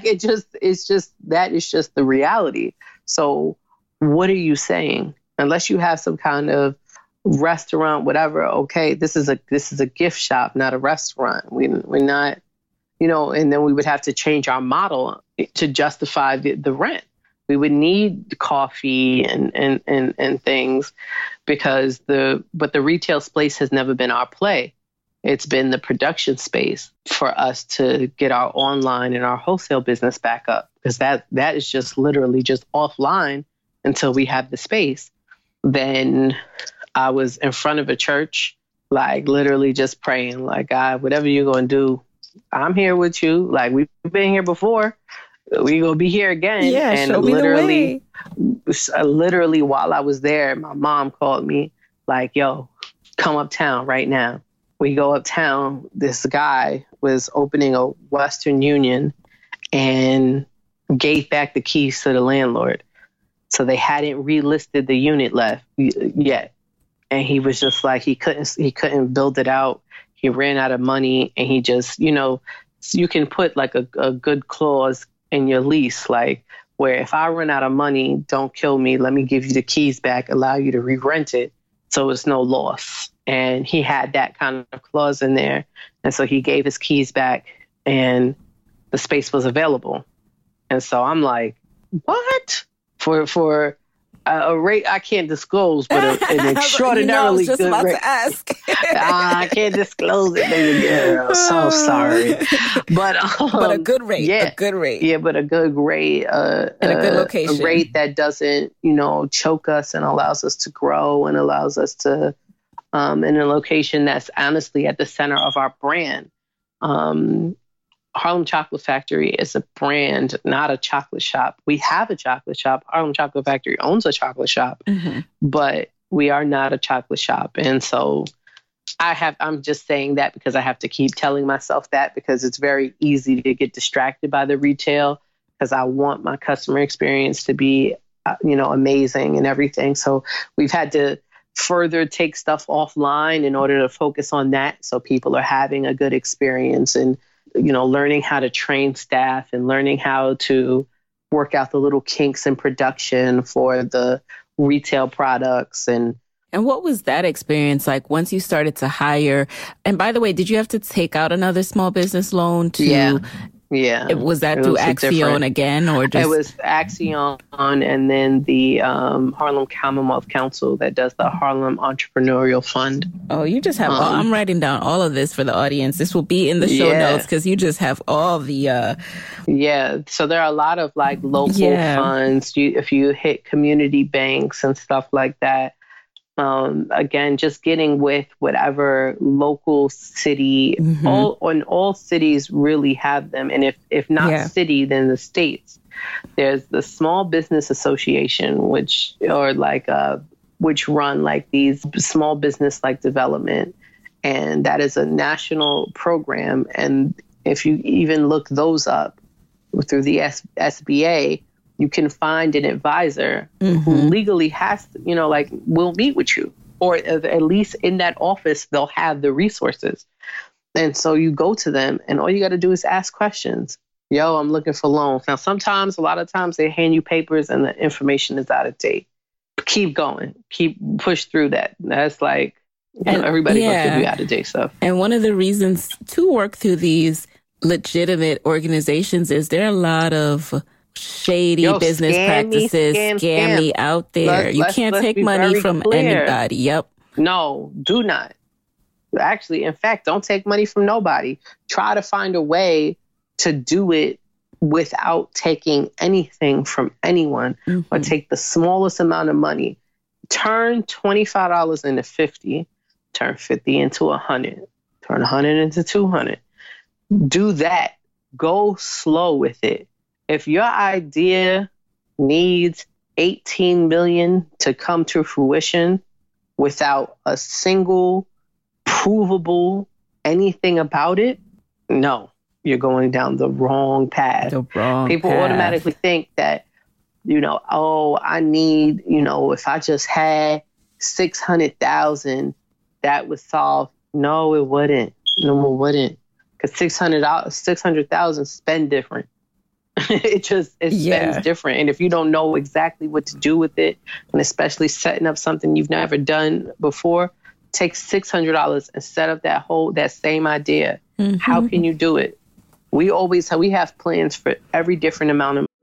that is just the reality. So what are you saying? Unless you have some kind of restaurant, whatever, okay, this is a gift shop, not a restaurant. We're not, and then we would have to change our model to justify the rent. We would need coffee and things because the retail space has never been our play. It's been the production space for us to get our online and our wholesale business back up, because that is just literally just offline until we have the space. Then I was in front of a church, like literally just praying, like, God, whatever you're going to do, I'm here with you. Like, we've been here before. We going to be here again. Yeah, and show me the way. Literally while I was there, my mom called me like, yo, come uptown right now. We go uptown. This guy was opening a Western Union and gave back the keys to the landlord. So they hadn't relisted the unit yet. And he was just like, he couldn't build it out. He ran out of money, and he just, you can put like a good clause in your lease, like where if I run out of money, don't kill me. Let me give you the keys back, allow you to re-rent it. So it's no loss. And he had that kind of clause in there. And so he gave his keys back and the space was available. And so I'm like, what? For a rate I can't disclose, but an extraordinarily good rate. To ask. I can't disclose it, baby girl. So sorry. But a good rate. Yeah, a good rate. Yeah, but a good rate. And a good location. A rate that doesn't, choke us and allows us to grow and allows us to, in a location that's honestly at the center of our brand. Harlem Chocolate Factory is a brand, not a chocolate shop. We have a chocolate shop. Harlem Chocolate Factory owns a chocolate shop, but we are not a chocolate shop. And so I'm just saying that because I have to keep telling myself that, because it's very easy to get distracted by the retail, because I want my customer experience to be, amazing and everything. So we've had to further take stuff offline in order to focus on that. So people are having a good experience and, learning how to train staff and learning how to work out the little kinks in production for the retail products. And what was that experience like once you started to hire? And by the way, did you have to take out another small business loan to? Yeah. Was that through Axion again, or just? It was Axion and then the Harlem Commonwealth Council that does the Harlem Entrepreneurial Fund. Oh, you just have. I'm writing down all of this for the audience. This will be in the show notes because you just have all the. Yeah, so there are a lot of like local funds. If you hit community banks and stuff like that. Again, just getting with whatever local city, all cities really have them. And if not city, then the states. There's the Small Business Association, which run like these small business like development. And that is a national program. And if you even look those up through the SBA, you can find an advisor who legally has to, will meet with you, or at least in that office, they'll have the resources. And so you go to them and all you got to do is ask questions. Yo, I'm looking for loans. Now, a lot of times they hand you papers and the information is out of date. Keep going, push through that. That's like, everybody will give you out of date stuff. And one of the reasons to work through these legitimate organizations is there are a lot of shady business practices, scammy out there. You can't take money from anybody. Yep. No, do not. Actually, in fact, don't take money from nobody. Try to find a way to do it without taking anything from anyone or take the smallest amount of money. Turn $25 into 50, turn 50 into 100, turn 100 into 200. Do that. Go slow with it. If your idea needs 18 million to come to fruition without a single provable anything about it, no, you're going down the wrong path. People automatically think that, I need, if I just had 600,000, that would solve. No, it wouldn't. No, it wouldn't. Because 600,000 spend different. It spends different. And if you don't know exactly what to do with it, and especially setting up something you've never done before, take $600 and set up that same idea. Mm-hmm. How can you do it? We have plans for every different amount of.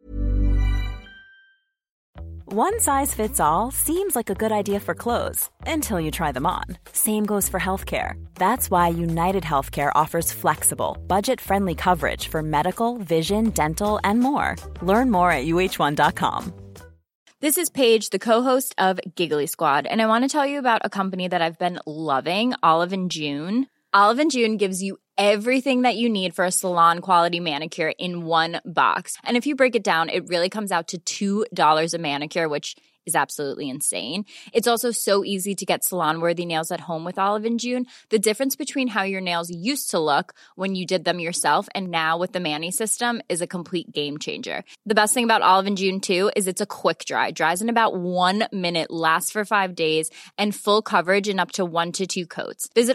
One size fits all seems like a good idea for clothes until you try them on. Same goes for healthcare. That's why United Healthcare offers flexible, budget-friendly coverage for medical, vision, dental, and more. Learn more at uh1.com. This is Paige, the co-host of Giggly Squad, and I want to tell you about a company that I've been loving, Olive & June. Olive & June gives you everything that you need for a salon-quality manicure in one box. And if you break it down, it really comes out to $2 a manicure, which is absolutely insane. It's also so easy to get salon-worthy nails at home with Olive & June. The difference between how your nails used to look when you did them yourself and now with the Mani system is a complete game changer. The best thing about Olive & June, too, is it's a quick dry. Dries in about 1 minute, lasts for 5 days, and full coverage in up to 1 to 2 coats. Visit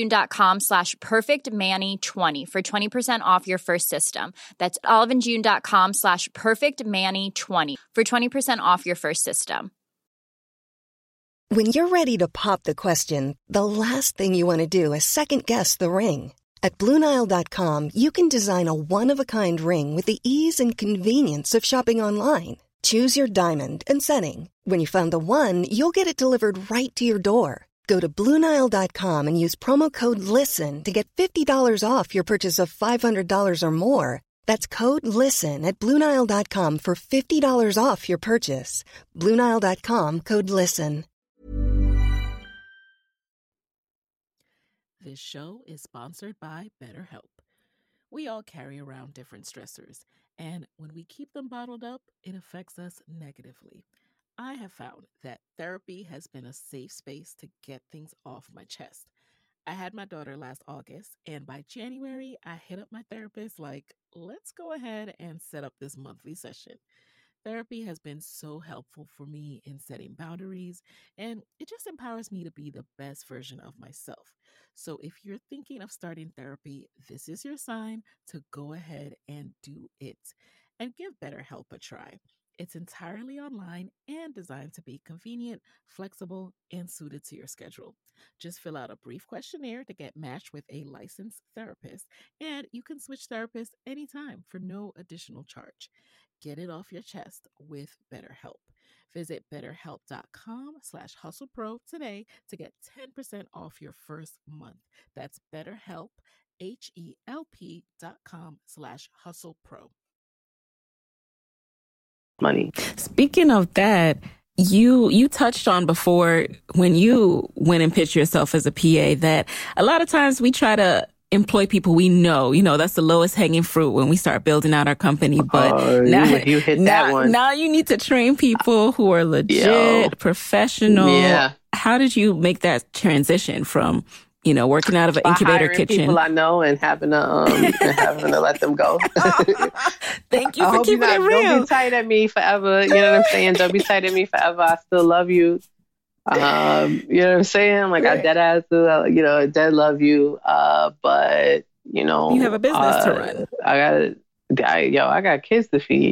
oliveandjune.com/perfectmani20 for 20% off your first system. That's oliveandjune.com/perfectmani20 for 20% off your first system. When you're ready to pop the question, the last thing you want to do is second-guess the ring. At BlueNile.com, you can design a one-of-a-kind ring with the ease and convenience of shopping online. Choose your diamond and setting. When you find the one, you'll get it delivered right to your door. Go to BlueNile.com and use promo code LISTEN to get $50 off your purchase of $500 or more. That's code LISTEN at BlueNile.com for $50 off your purchase. BlueNile.com, code LISTEN. This show is sponsored by BetterHelp. We all carry around different stressors, and when we keep them bottled up, it affects us negatively. I have found that therapy has been a safe space to get things off my chest. I had my daughter last August, and by January, I hit up my therapist like, let's go ahead and set up this monthly session. Therapy has been so helpful for me in setting boundaries, and it just empowers me to be the best version of myself. So if you're thinking of starting therapy, this is your sign to go ahead and do it. And give BetterHelp a try. It's entirely online and designed to be convenient, flexible, and suited to your schedule. Just fill out a brief questionnaire to get matched with a licensed therapist, and you can switch therapists anytime for no additional charge. Get it off your chest with BetterHelp. Visit BetterHelp.com/HustlePro today to get 10% off your first month. That's BetterHelp, HELP.com/HustlePro. Money. Speaking of that, you touched on before when you went and pitched yourself as a PA that a lot of times we try to employ people we know. That's the lowest hanging fruit when we start building out our company. But you hit that one. Now you need to train people who are legit, professional. Yeah. How did you make that transition from working out of an incubator kitchen? People I know and having to let them go. Thank you for keeping it real. Don't be tight at me forever. You know what I'm saying? Don't be tight at me forever. I still love you. You know what I'm saying? Like I dead ass do. Dead love you. But you have a business to run. I got kids to feed.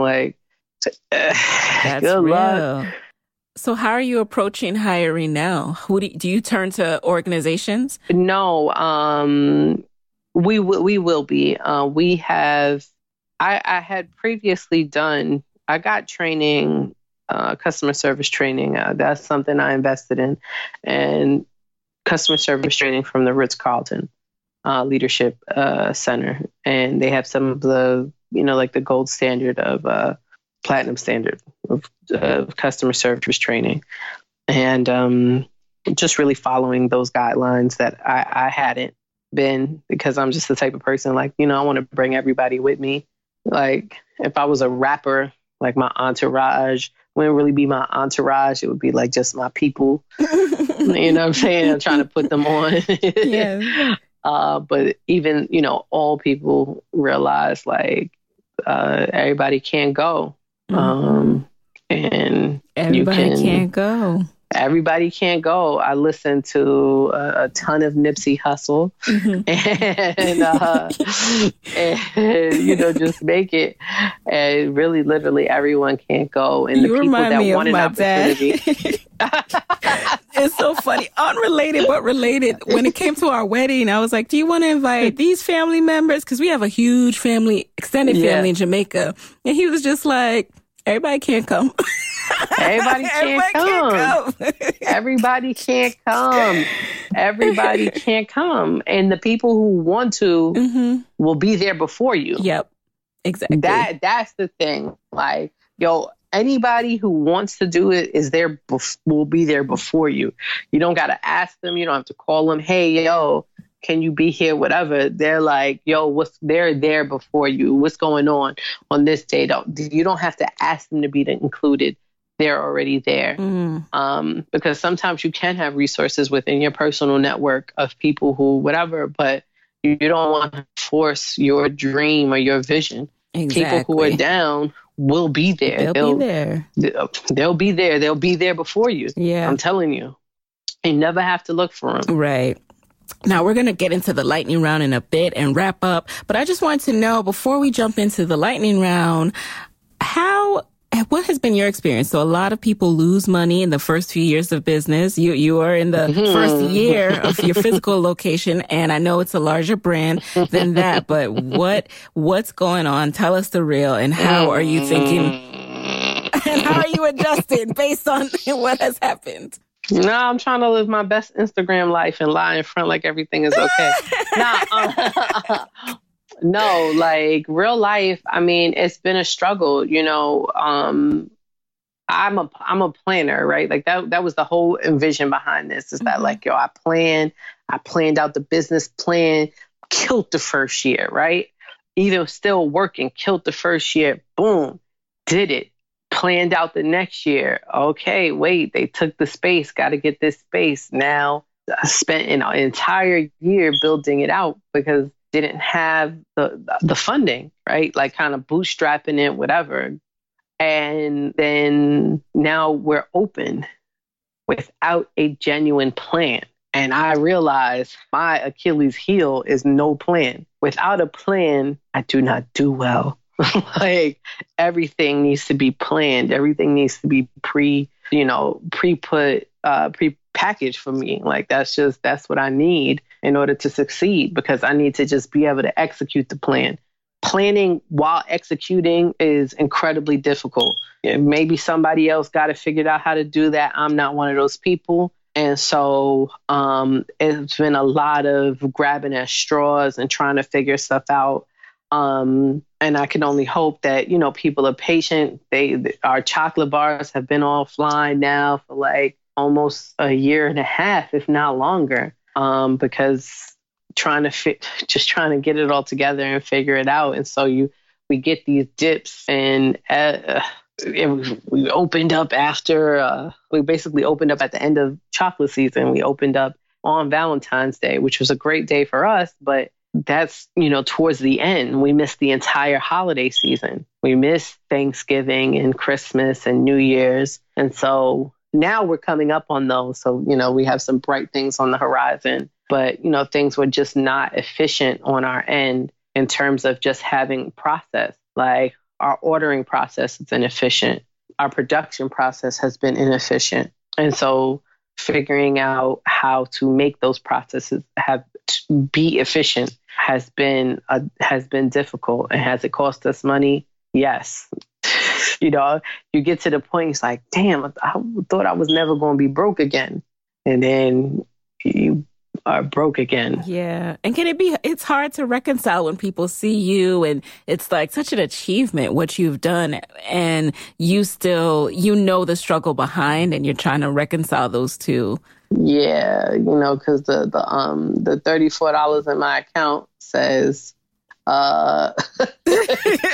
That's good real. luck. So how are you approaching hiring now? Who do you turn to organizations? No, we will be. We have. I had previously done. I got training, customer service training. That's something I invested in, and customer service training from the Ritz-Carlton Leadership Center, and they have some of the like the gold standard of. Platinum standard of customer service training, and just really following those guidelines that I hadn't been, because I'm just the type of person I want to bring everybody with me. Like if I was a rapper, my entourage wouldn't really be my entourage. It would be just my people. You know what I'm saying? I'm trying to put them on. Yeah. But even, all people realize like everybody can't go. And everybody can't go. Everybody can't go. I listened to a ton of Nipsey Hussle and just make it. And really, literally, everyone can't go. And you the people that want an opportunity. It's so funny. Unrelated, but related. When it came to our wedding, I was like, do you want to invite these family members? Because we have a huge family, extended family in Jamaica. And he was just like, everybody can't come. Everybody can't come. Everybody can't come. Everybody can't come. And the people who want to will be there before you. Yep. Exactly. That's the thing. Like, anybody who wants to do it will be there before you. You don't got to ask them. You don't have to call them. Hey, can you be here? Whatever. They're like, they're there before you. What's going on this day? You don't have to ask them to be included. They're already there. Because sometimes you can have resources within your personal network of people who, whatever, but you don't want to force your dream or your vision. Exactly. People who are down will be there. They'll be there. They'll be there. They'll be there before you. Yeah. I'm telling you. You never have to look for them. Right. Now, we're going to get into the lightning round in a bit and wrap up. But I just wanted to know, before we jump into the lightning round, what has been your experience? So a lot of people lose money in the first few years of business. You are in the first year of your physical location, and I know it's a larger brand than that. But what's going on? Tell us the real, and how are you thinking? And how are you adjusting based on what has happened? No, I'm trying to live my best Instagram life and lie in front like everything is okay. No, like real life. I mean, it's been a struggle, I'm a planner, right? Like that was the whole envision behind this is that like, I planned out the business plan, killed the first year, right? Even still working, killed the first year, boom, did it. Planned out the next year. Okay, wait, they took the space, got to get this space. Now I spent an entire year building it out because didn't have the funding, right? Like kind of bootstrapping it, whatever. And then now we're open without a genuine plan. And I realize my Achilles heel is no plan. Without a plan, I do not do well. Like everything needs to be planned. Everything needs to be pre-packaged for me. Like that's what I need in order to succeed, because I need to just be able to execute the plan. Planning while executing is incredibly difficult. Maybe somebody else got it figured out how to do that. I'm not one of those people. And so it's been a lot of grabbing at straws and trying to figure stuff out. And I can only hope that, people are patient. Our chocolate bars have been offline now for like almost a year and a half, if not longer, because trying to get it all together and figure it out. And so we get these dips, and we opened up we basically opened up at the end of chocolate season. We opened up on Valentine's Day, which was a great day for us, but that's, towards the end. We missed the entire holiday season. We missed Thanksgiving and Christmas and New Year's. And so now we're coming up on those. So, we have some bright things on the horizon, but, things were just not efficient on our end in terms of just having process. Like our ordering process is inefficient. Our production process has been inefficient. And so figuring out how to make those processes be efficient has been difficult. And has it cost us money? Yes. You get to the point, it's like, damn, I thought I was never going to be broke again. And then you are broke again. Yeah. And it's hard to reconcile when people see you and it's like such an achievement, what you've done. And you still, the struggle behind, and you're trying to reconcile those two. Yeah. Cause the $34 in my account says, you're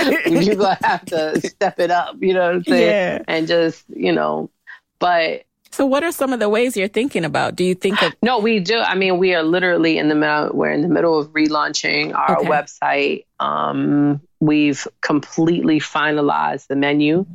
gonna have to step it up, you know what I'm saying? Yeah. And just, but So what are some of the ways you're thinking about? Do you think of... No, we do. I mean, we are literally we're in the middle of relaunching our website. We've completely finalized the menu,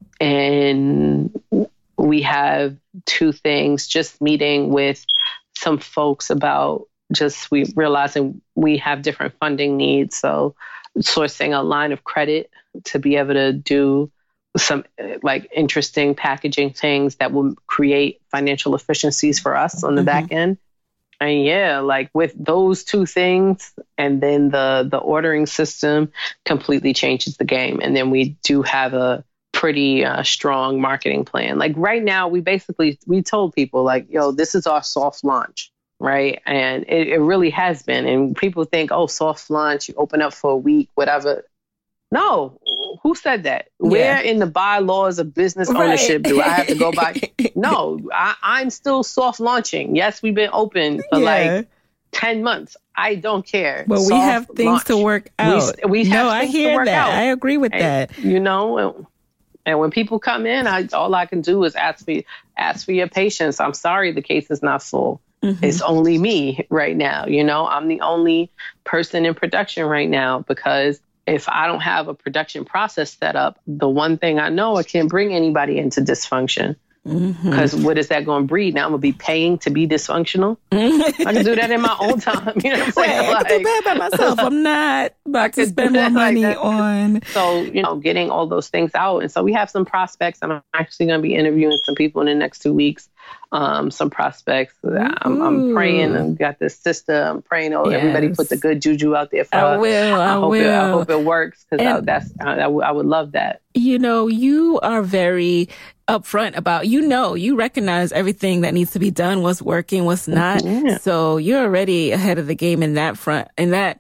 and we have two things, just meeting with some folks about we realizing we have different funding needs. So sourcing a line of credit to be able to do some like interesting packaging things that will create financial efficiencies for us on the back end. And yeah, like with those two things, and then the ordering system completely changes the game. And then we do have a pretty strong marketing plan. Like right now, we told people like, yo, this is our soft launch, right? And it really has been. And people think, oh, soft launch, you open up for a week, whatever. No, who said that? Yeah. Where in the bylaws of business ownership do I have to go by? No, I'm still soft launching. Yes, we've been open for like 10 months. I don't care. But we have things to work out. We have things to work out. I agree with that. You know, and when people come in, all I can do is ask for your patience. I'm sorry the case is not full. It's only me right now. You know, I'm the only person in production right now, because if I don't have a production process set up, the one thing I know, I can't bring anybody into dysfunction. Because what is that going to breed? Now I'm going to be paying to be dysfunctional. I can do that in my own time. You know what I'm saying? I can do that by myself. I'm not about to spend more money on. So, you know, getting all those things out. And so we have some prospects. I'm actually going to be interviewing some people in the next 2 weeks. Some prospects. I'm praying. I've got this sister. I'm praying. Everybody put the good juju out there for us. I hope it works, because I would love that. You know, you are very upfront about, you recognize everything that needs to be done, what's working, what's not. So you're already ahead of the game in that front, in that,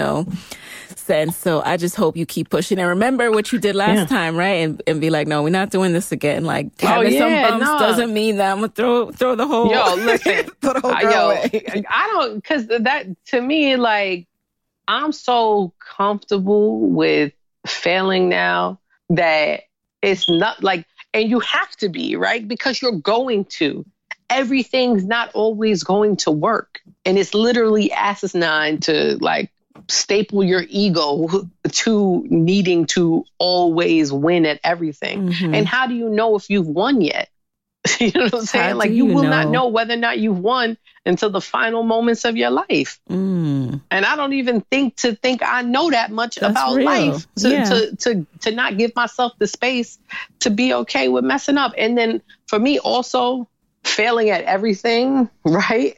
sense. So I just hope you keep pushing and remember what you did last time, right? And be like, no, we're not doing this again. Like having some bumps doesn't mean that I'm gonna throw the whole listen, throw the whole girl away. I don't, because that to me, like, I'm so comfortable with failing now that it's not like, and you have to be, right? Because you're going to. Everything's not always going to work. And it's literally asinine to like staple your ego to needing to always win at everything. And how do you know if you've won yet? You know what I'm saying? Like you will not know whether or not you've won until the final moments of your life. And I don't even think I know that much about life to not give myself the space to be okay with messing up. And then for me also, failing at everything, right,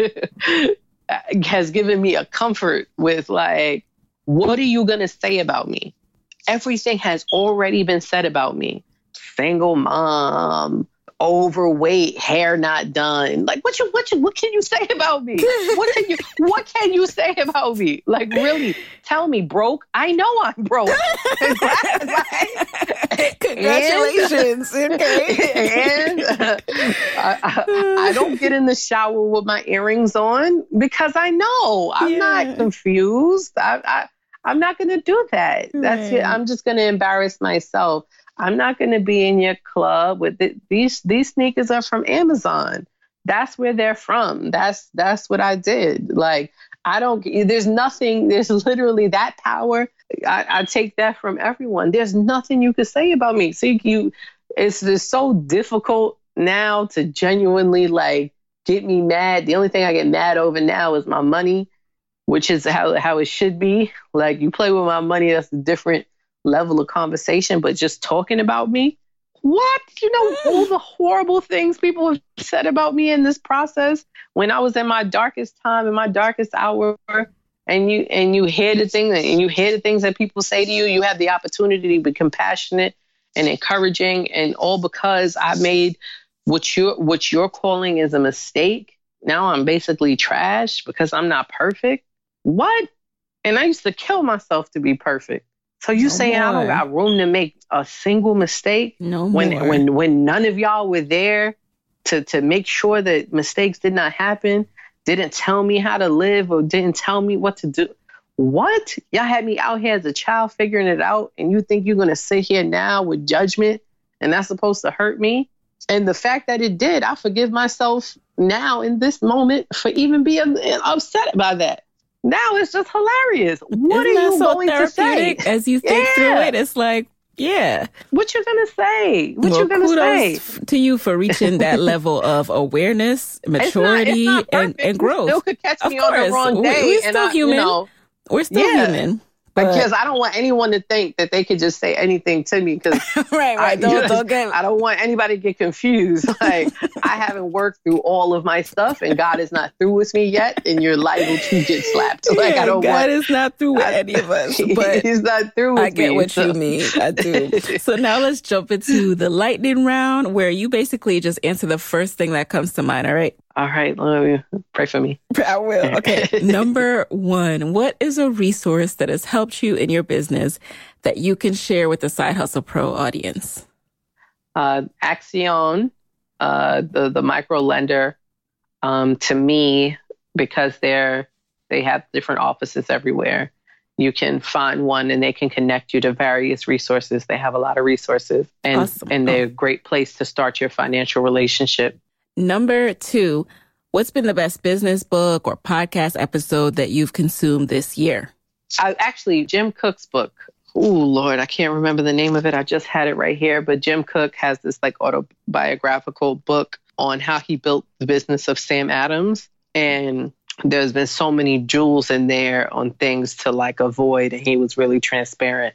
has given me a comfort with like, what are you going to say about me? Everything has already been said about me. Single mom, overweight, hair not done. Like, what can you say about me? What can you say about me? Like, really, tell me, broke? I know I'm broke. Congratulations. And I don't get in the shower with my earrings on because I know I'm not confused. I'm not going to do that. That's it. I'm just going to embarrass myself. I'm not going to be in your club with these sneakers are from Amazon. That's where they're from. That's what I did. Like, there's literally that power. I take that from everyone. There's nothing you could say about me. See, it's just so difficult now to genuinely like get me mad. The only thing I get mad over now is my money, which is how it should be. Like, you play with my money, that's a different level of conversation, but just talking about me, what? You know, all the horrible things people have said about me in this process when I was in my darkest time, in my darkest hour, and you hear the things that people say to you, you have the opportunity to be compassionate and encouraging, and all because I made what you're calling is a mistake. Now I'm basically trash because I'm not perfect. What? And I used to kill myself to be perfect. So you saying I don't got room to make a single mistake? No when more. When none of y'all were there to make sure that mistakes did not happen, didn't tell me how to live or didn't tell me what to do. What? Y'all had me out here as a child figuring it out, and you think you're going to sit here now with judgment and that's supposed to hurt me? And the fact that it did, I forgive myself now in this moment for even being upset by that. Now it's just hilarious. What Isn't are you that so going to say? therapeutic as you think through it? It's like, yeah. What you gonna say? What well, you gonna say? To you for reaching that level of awareness, maturity, it's not and growth. You still could catch of me course. on the wrong day. We're still human. You know, we're still human. Because I don't want anyone to think that they could just say anything to me. Because right. I don't want anybody to get confused. Like, I haven't worked through all of my stuff, and God is not through with me yet, and you're liable to get slapped. Like, yeah, God is not through with any of us. But He's not through with me. I get what you mean. I do. So now let's jump into the lightning round, where you basically just answer the first thing that comes to mind. All right. All right, let me pray for me. I will. Okay. Number 1, what is a resource that has helped you in your business that you can share with the Side Hustle Pro audience? Axion, the micro lender, to me, because they have different offices everywhere. You can find one and they can connect you to various resources. They have a lot of resources, and awesome. And they're a great place to start your financial relationship. Number 2, what's been the best business book or podcast episode that you've consumed this year? Jim Cook's book. Oh, Lord, I can't remember the name of it. I just had it right here. But Jim Cook has this like autobiographical book on how he built the business of Sam Adams. And there's been so many jewels in there on things to like avoid. And he was really transparent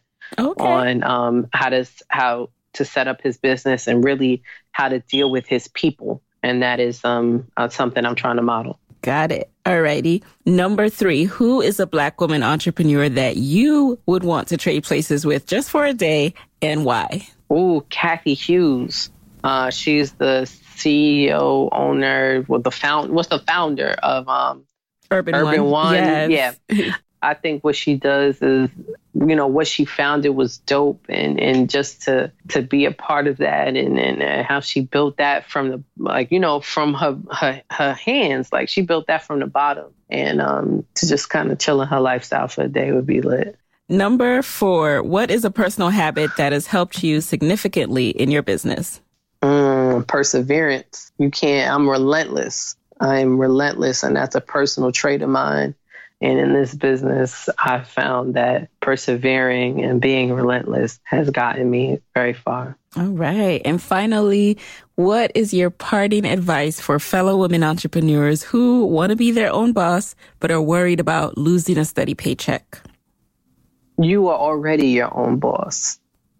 on how to set up his business and really how to deal with his people. And that is something I'm trying to model. Got it. All righty. Number 3, who is a Black woman entrepreneur that you would want to trade places with just for a day, and why? Oh, Kathy Hughes. She's the CEO, owner, the founder of Urban One. Yes. Yeah. I think what she does is, what she founded was dope, and just to be a part of that, and how she built that from from her hands, like she built that from the bottom, and to just kind of chill in her lifestyle for a day would be lit. Number 4, what is a personal habit that has helped you significantly in your business? Perseverance. I'm relentless. I'm relentless, and that's a personal trait of mine. And in this business, I've found that persevering and being relentless has gotten me very far. All right. And finally, what is your parting advice for fellow women entrepreneurs who want to be their own boss, but are worried about losing a steady paycheck? You are already your own boss.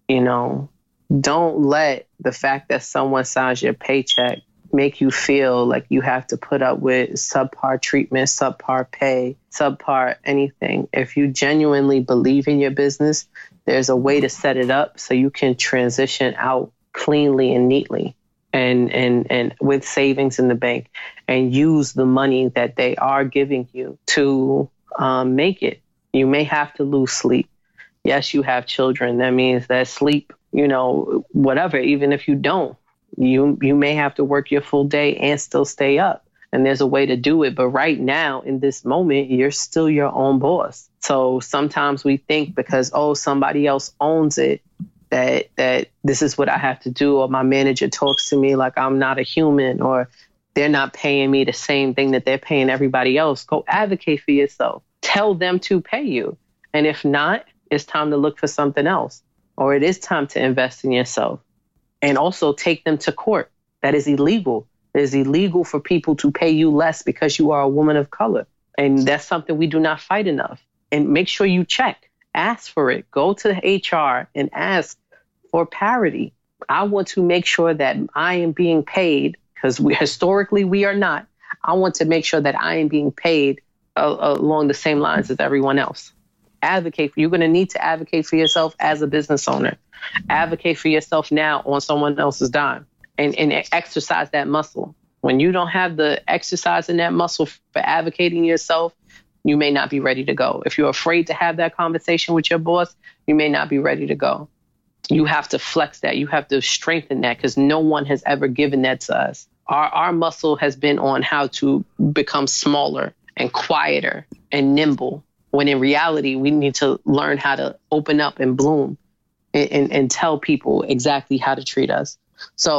Don't let the fact that someone signs your paycheck make you feel like you have to put up with subpar treatment, subpar pay, subpar anything. If you genuinely believe in your business, there's a way to set it up so you can transition out cleanly and neatly and with savings in the bank, and use the money that they are giving you to make it. You may have to lose sleep. Yes, you have children. That means that sleep, whatever, even if you don't, you may have to work your full day and still stay up. And there's a way to do it. But right now, in this moment, you're still your own boss. So sometimes we think because, somebody else owns it, that this is what I have to do, or my manager talks to me like I'm not a human, or they're not paying me the same thing that they're paying everybody else. Go advocate for yourself. Tell them to pay you. And if not, it's time to look for something else, or it is time to invest in yourself. And also take them to court. That is illegal. It is illegal for people to pay you less because you are a woman of color. And that's something we do not fight enough. And make sure you check. Ask for it. Go to HR and ask for parity. I want to make sure that I am being paid, because historically we are not. I want to make sure that I am being paid along the same lines as everyone else. You're going to need to advocate for yourself as a business owner. Advocate for yourself now on someone else's dime, and exercise that muscle. When you don't have the exercise in that muscle for advocating yourself, you may not be ready to go. If you're afraid to have that conversation with your boss, you may not be ready to go. You have to flex that. You have to strengthen that, because no one has ever given that to us. Our muscle has been on how to become smaller and quieter and nimble, when in reality, we need to learn how to open up and bloom and tell people exactly how to treat us. So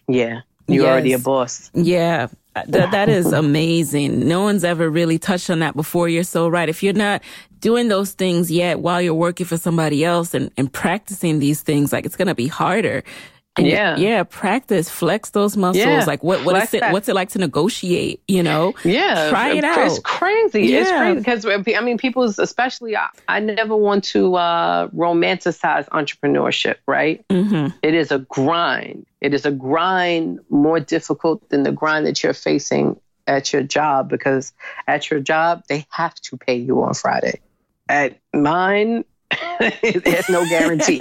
Yeah. You're already a boss. Yeah. That is amazing. No one's ever really touched on that before. You're so right. If you're not doing those things yet while you're working for somebody else and practicing these things, like, it's going to be harder. And practice, flex those muscles. Yeah, like what's it like to negotiate, you know? Yeah. Try it out. It's crazy. Yeah. It's crazy because, I mean, people's, especially, I never want to romanticize entrepreneurship, right? Mm-hmm. It is a grind. It is a grind more difficult than the grind that you're facing at your job, because at your job, they have to pay you on Friday. At mine, there's no guarantee.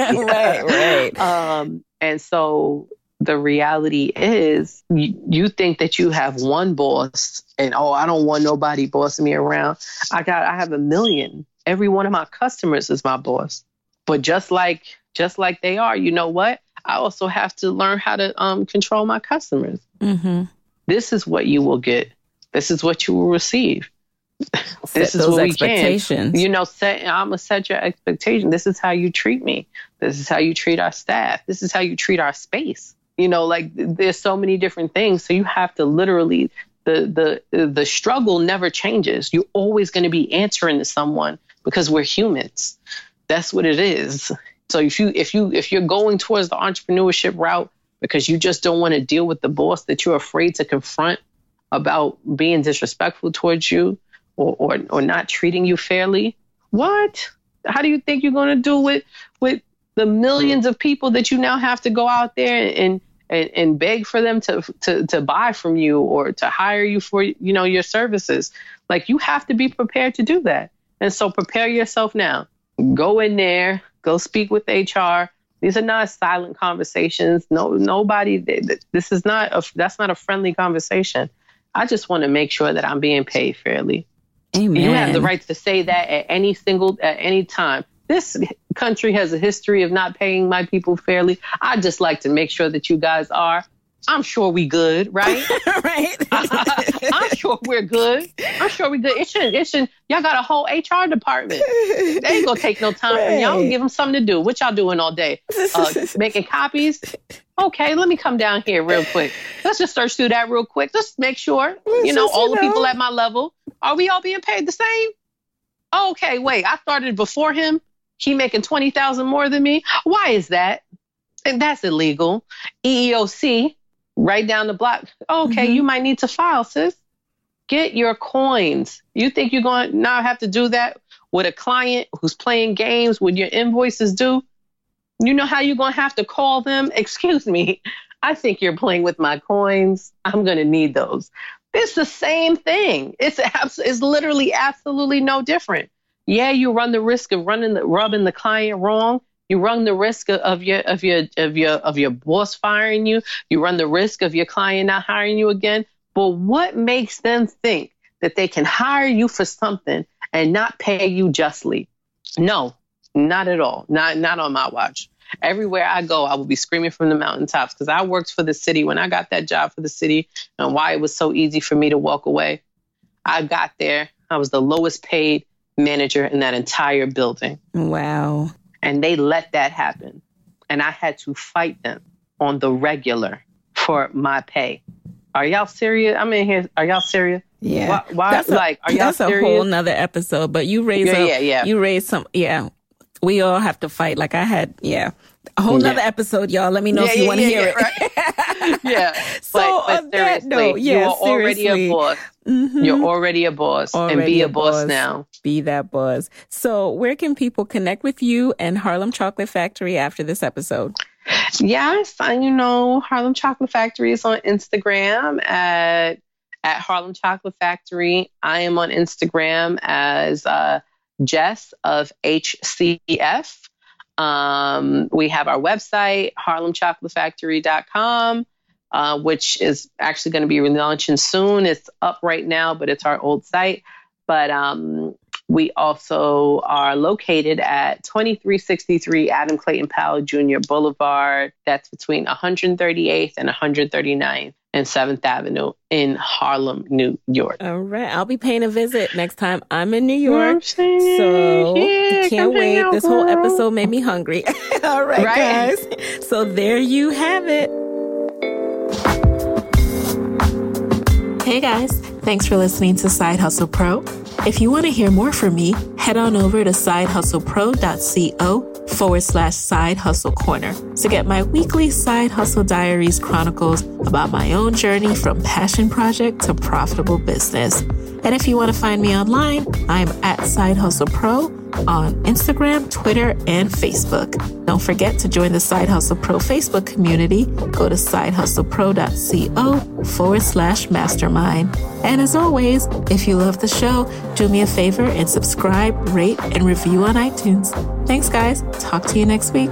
Right. And so the reality is you think that you have one boss and, I don't want nobody bossing me around. I have 1 million. Every one of my customers is my boss. But just like they are, you know what? I also have to learn how to control my customers. Mm-hmm. This is what you will get. This is what you will receive. This is what we can. You know, I'm gonna set your expectation. This is how you treat me. This is how you treat our staff. This is how you treat our space. You know, like, there's so many different things. So you have to literally, the struggle never changes. You're always going to be answering to someone because we're humans. That's what it is. So if you're going towards the entrepreneurship route because you just don't want to deal with the boss that you're afraid to confront about being disrespectful towards you, or not treating you fairly, what? How do you think you're going to do with the millions of people that you now have to go out there and beg for them to buy from you or to hire you for, you know, your services? Like, you have to be prepared to do that. And so prepare yourself now. Go in there, go speak with HR. These are not silent conversations. Nobody, that's not a friendly conversation. I just want to make sure that I'm being paid fairly. Amen. You have the right to say that at any time. This country has a history of not paying my people fairly. I just like to make sure that you guys are. I'm sure we good, right? Right. I'm sure we're good. It shouldn't. Y'all got a whole HR department. They ain't gonna take no time from y'all. Give them something to do. What y'all doing all day? Making copies? Okay, let me come down here real quick. Let's just search through that real quick. Just make sure, all the people at my level, are we all being paid the same? Okay, wait, I started before him. He making $20,000 more than me. Why is that? And that's illegal. EEOC, right down the block. Okay, you might need to file, sis. Get your coins. You think you're going to now have to do that with a client who's playing games when your invoices due? You know how you're going to have to call them? Excuse me, I think you're playing with my coins. I'm going to need those. It's the same thing. It's literally absolutely no different. Yeah, you run the risk of rubbing the client wrong. You run the risk of your boss firing you. You run the risk of your client not hiring you again. But what makes them think that they can hire you for something and not pay you justly? No, not at all. Not on my watch. Everywhere I go, I will be screaming from the mountaintops, because I worked for the city when I got that job for the city, and why it was so easy for me to walk away. I got there. I was the lowest paid manager in that entire building. Wow. And they let that happen. And I had to fight them on the regular for my pay. Are y'all serious? I'm in here. Are y'all serious? Yeah. Why are y'all serious? That's a whole nother episode, but you raise you raise some, we all have to fight. Like I had, a whole nother episode, y'all. Let me know if you want to hear it. Right. Yeah. So but on that note, you're already a boss. Mm-hmm. You're already a boss, and be a boss now. Be that boss. So where can people connect with you and Harlem Chocolate Factory after this episode? Yes, Harlem Chocolate Factory is on Instagram at Harlem Chocolate Factory. I am on Instagram as Jess of HCF. We have our website, harlemchocolatefactory.com, which is actually going to be relaunching soon. It's up right now, but it's our old site. But we also are located at 2363 Adam Clayton Powell Jr. Boulevard. That's between 138th and 139th and 7th Avenue in Harlem, New York. All right. I'll be paying a visit next time I'm in New York. So can't wait. This whole episode made me hungry. All right, guys. So there you have it. Hey guys, thanks for listening to Side Hustle Pro. If you want to hear more from me, head on over to sidehustlepro.co/Side Hustle Corner to get my weekly Side Hustle Diaries chronicles about my own journey from passion project to profitable business. And if you want to find me online, I'm at Side Hustle Pro on Instagram, Twitter, and Facebook. Don't forget to join the Side Hustle Pro Facebook community. Go to sidehustlepro.co/mastermind. And as always, if you love the show, do me a favor and subscribe, rate, and review on iTunes. Thanks, guys. Talk to you next week.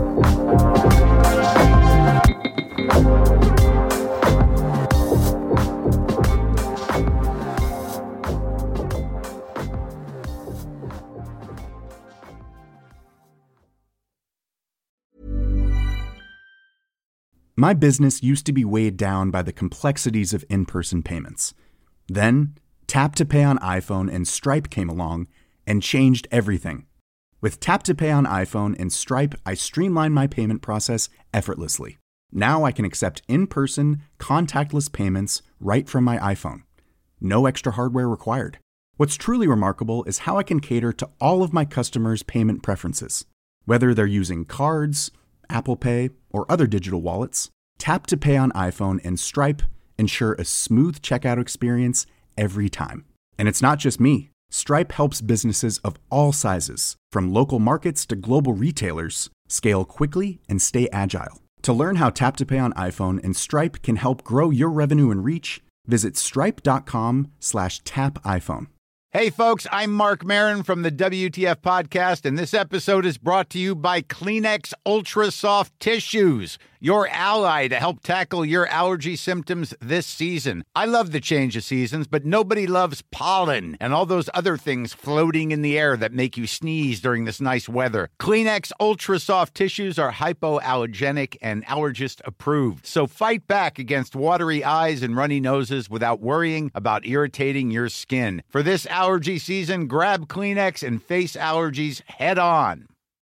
My business used to be weighed down by the complexities of in-person payments. Then, Tap to Pay on iPhone and Stripe came along and changed everything. With Tap to Pay on iPhone and Stripe, I streamlined my payment process effortlessly. Now I can accept in-person, contactless payments right from my iPhone. No extra hardware required. What's truly remarkable is how I can cater to all of my customers' payment preferences. Whether they're using cards, Apple Pay, or other digital wallets, Tap to Pay on iPhone and Stripe ensure a smooth checkout experience every time. And it's not just me. Stripe helps businesses of all sizes, from local markets to global retailers, scale quickly and stay agile. To learn how Tap to Pay on iPhone and Stripe can help grow your revenue and reach, visit stripe.com/tapiphone. Hey folks, I'm Mark Maron from the WTF Podcast, and this episode is brought to you by Kleenex Ultra Soft Tissues, your ally to help tackle your allergy symptoms this season. I love the change of seasons, but nobody loves pollen and all those other things floating in the air that make you sneeze during this nice weather. Kleenex Ultra Soft Tissues are hypoallergenic and allergist approved, so fight back against watery eyes and runny noses without worrying about irritating your skin. For this allergy season, grab Kleenex and face allergies head on.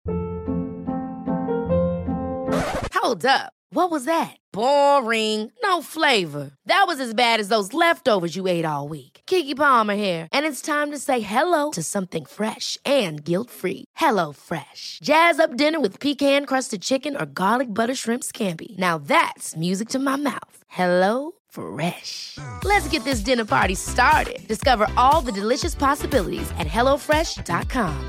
Hold up. What was that? Boring. No flavor. That was as bad as those leftovers you ate all week. Keke Palmer here, and it's time to say hello to something fresh and guilt-free. Hello Fresh. Jazz up dinner with pecan-crusted chicken or garlic butter shrimp scampi. Now that's music to my mouth. Hello Fresh. Let's get this dinner party started. Discover all the delicious possibilities at HelloFresh.com.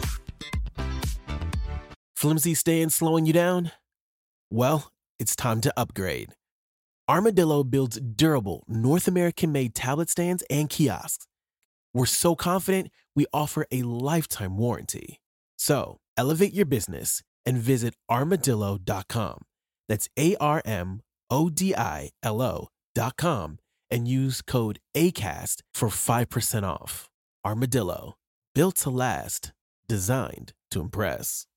Flimsy staying slowing you down? Well, it's time to upgrade. Armadillo builds durable, North American-made tablet stands and kiosks. We're so confident, we offer a lifetime warranty. So, elevate your business and visit armadillo.com. That's ARMODILO.com and use code ACAST for 5% off. Armadillo, built to last, designed to impress.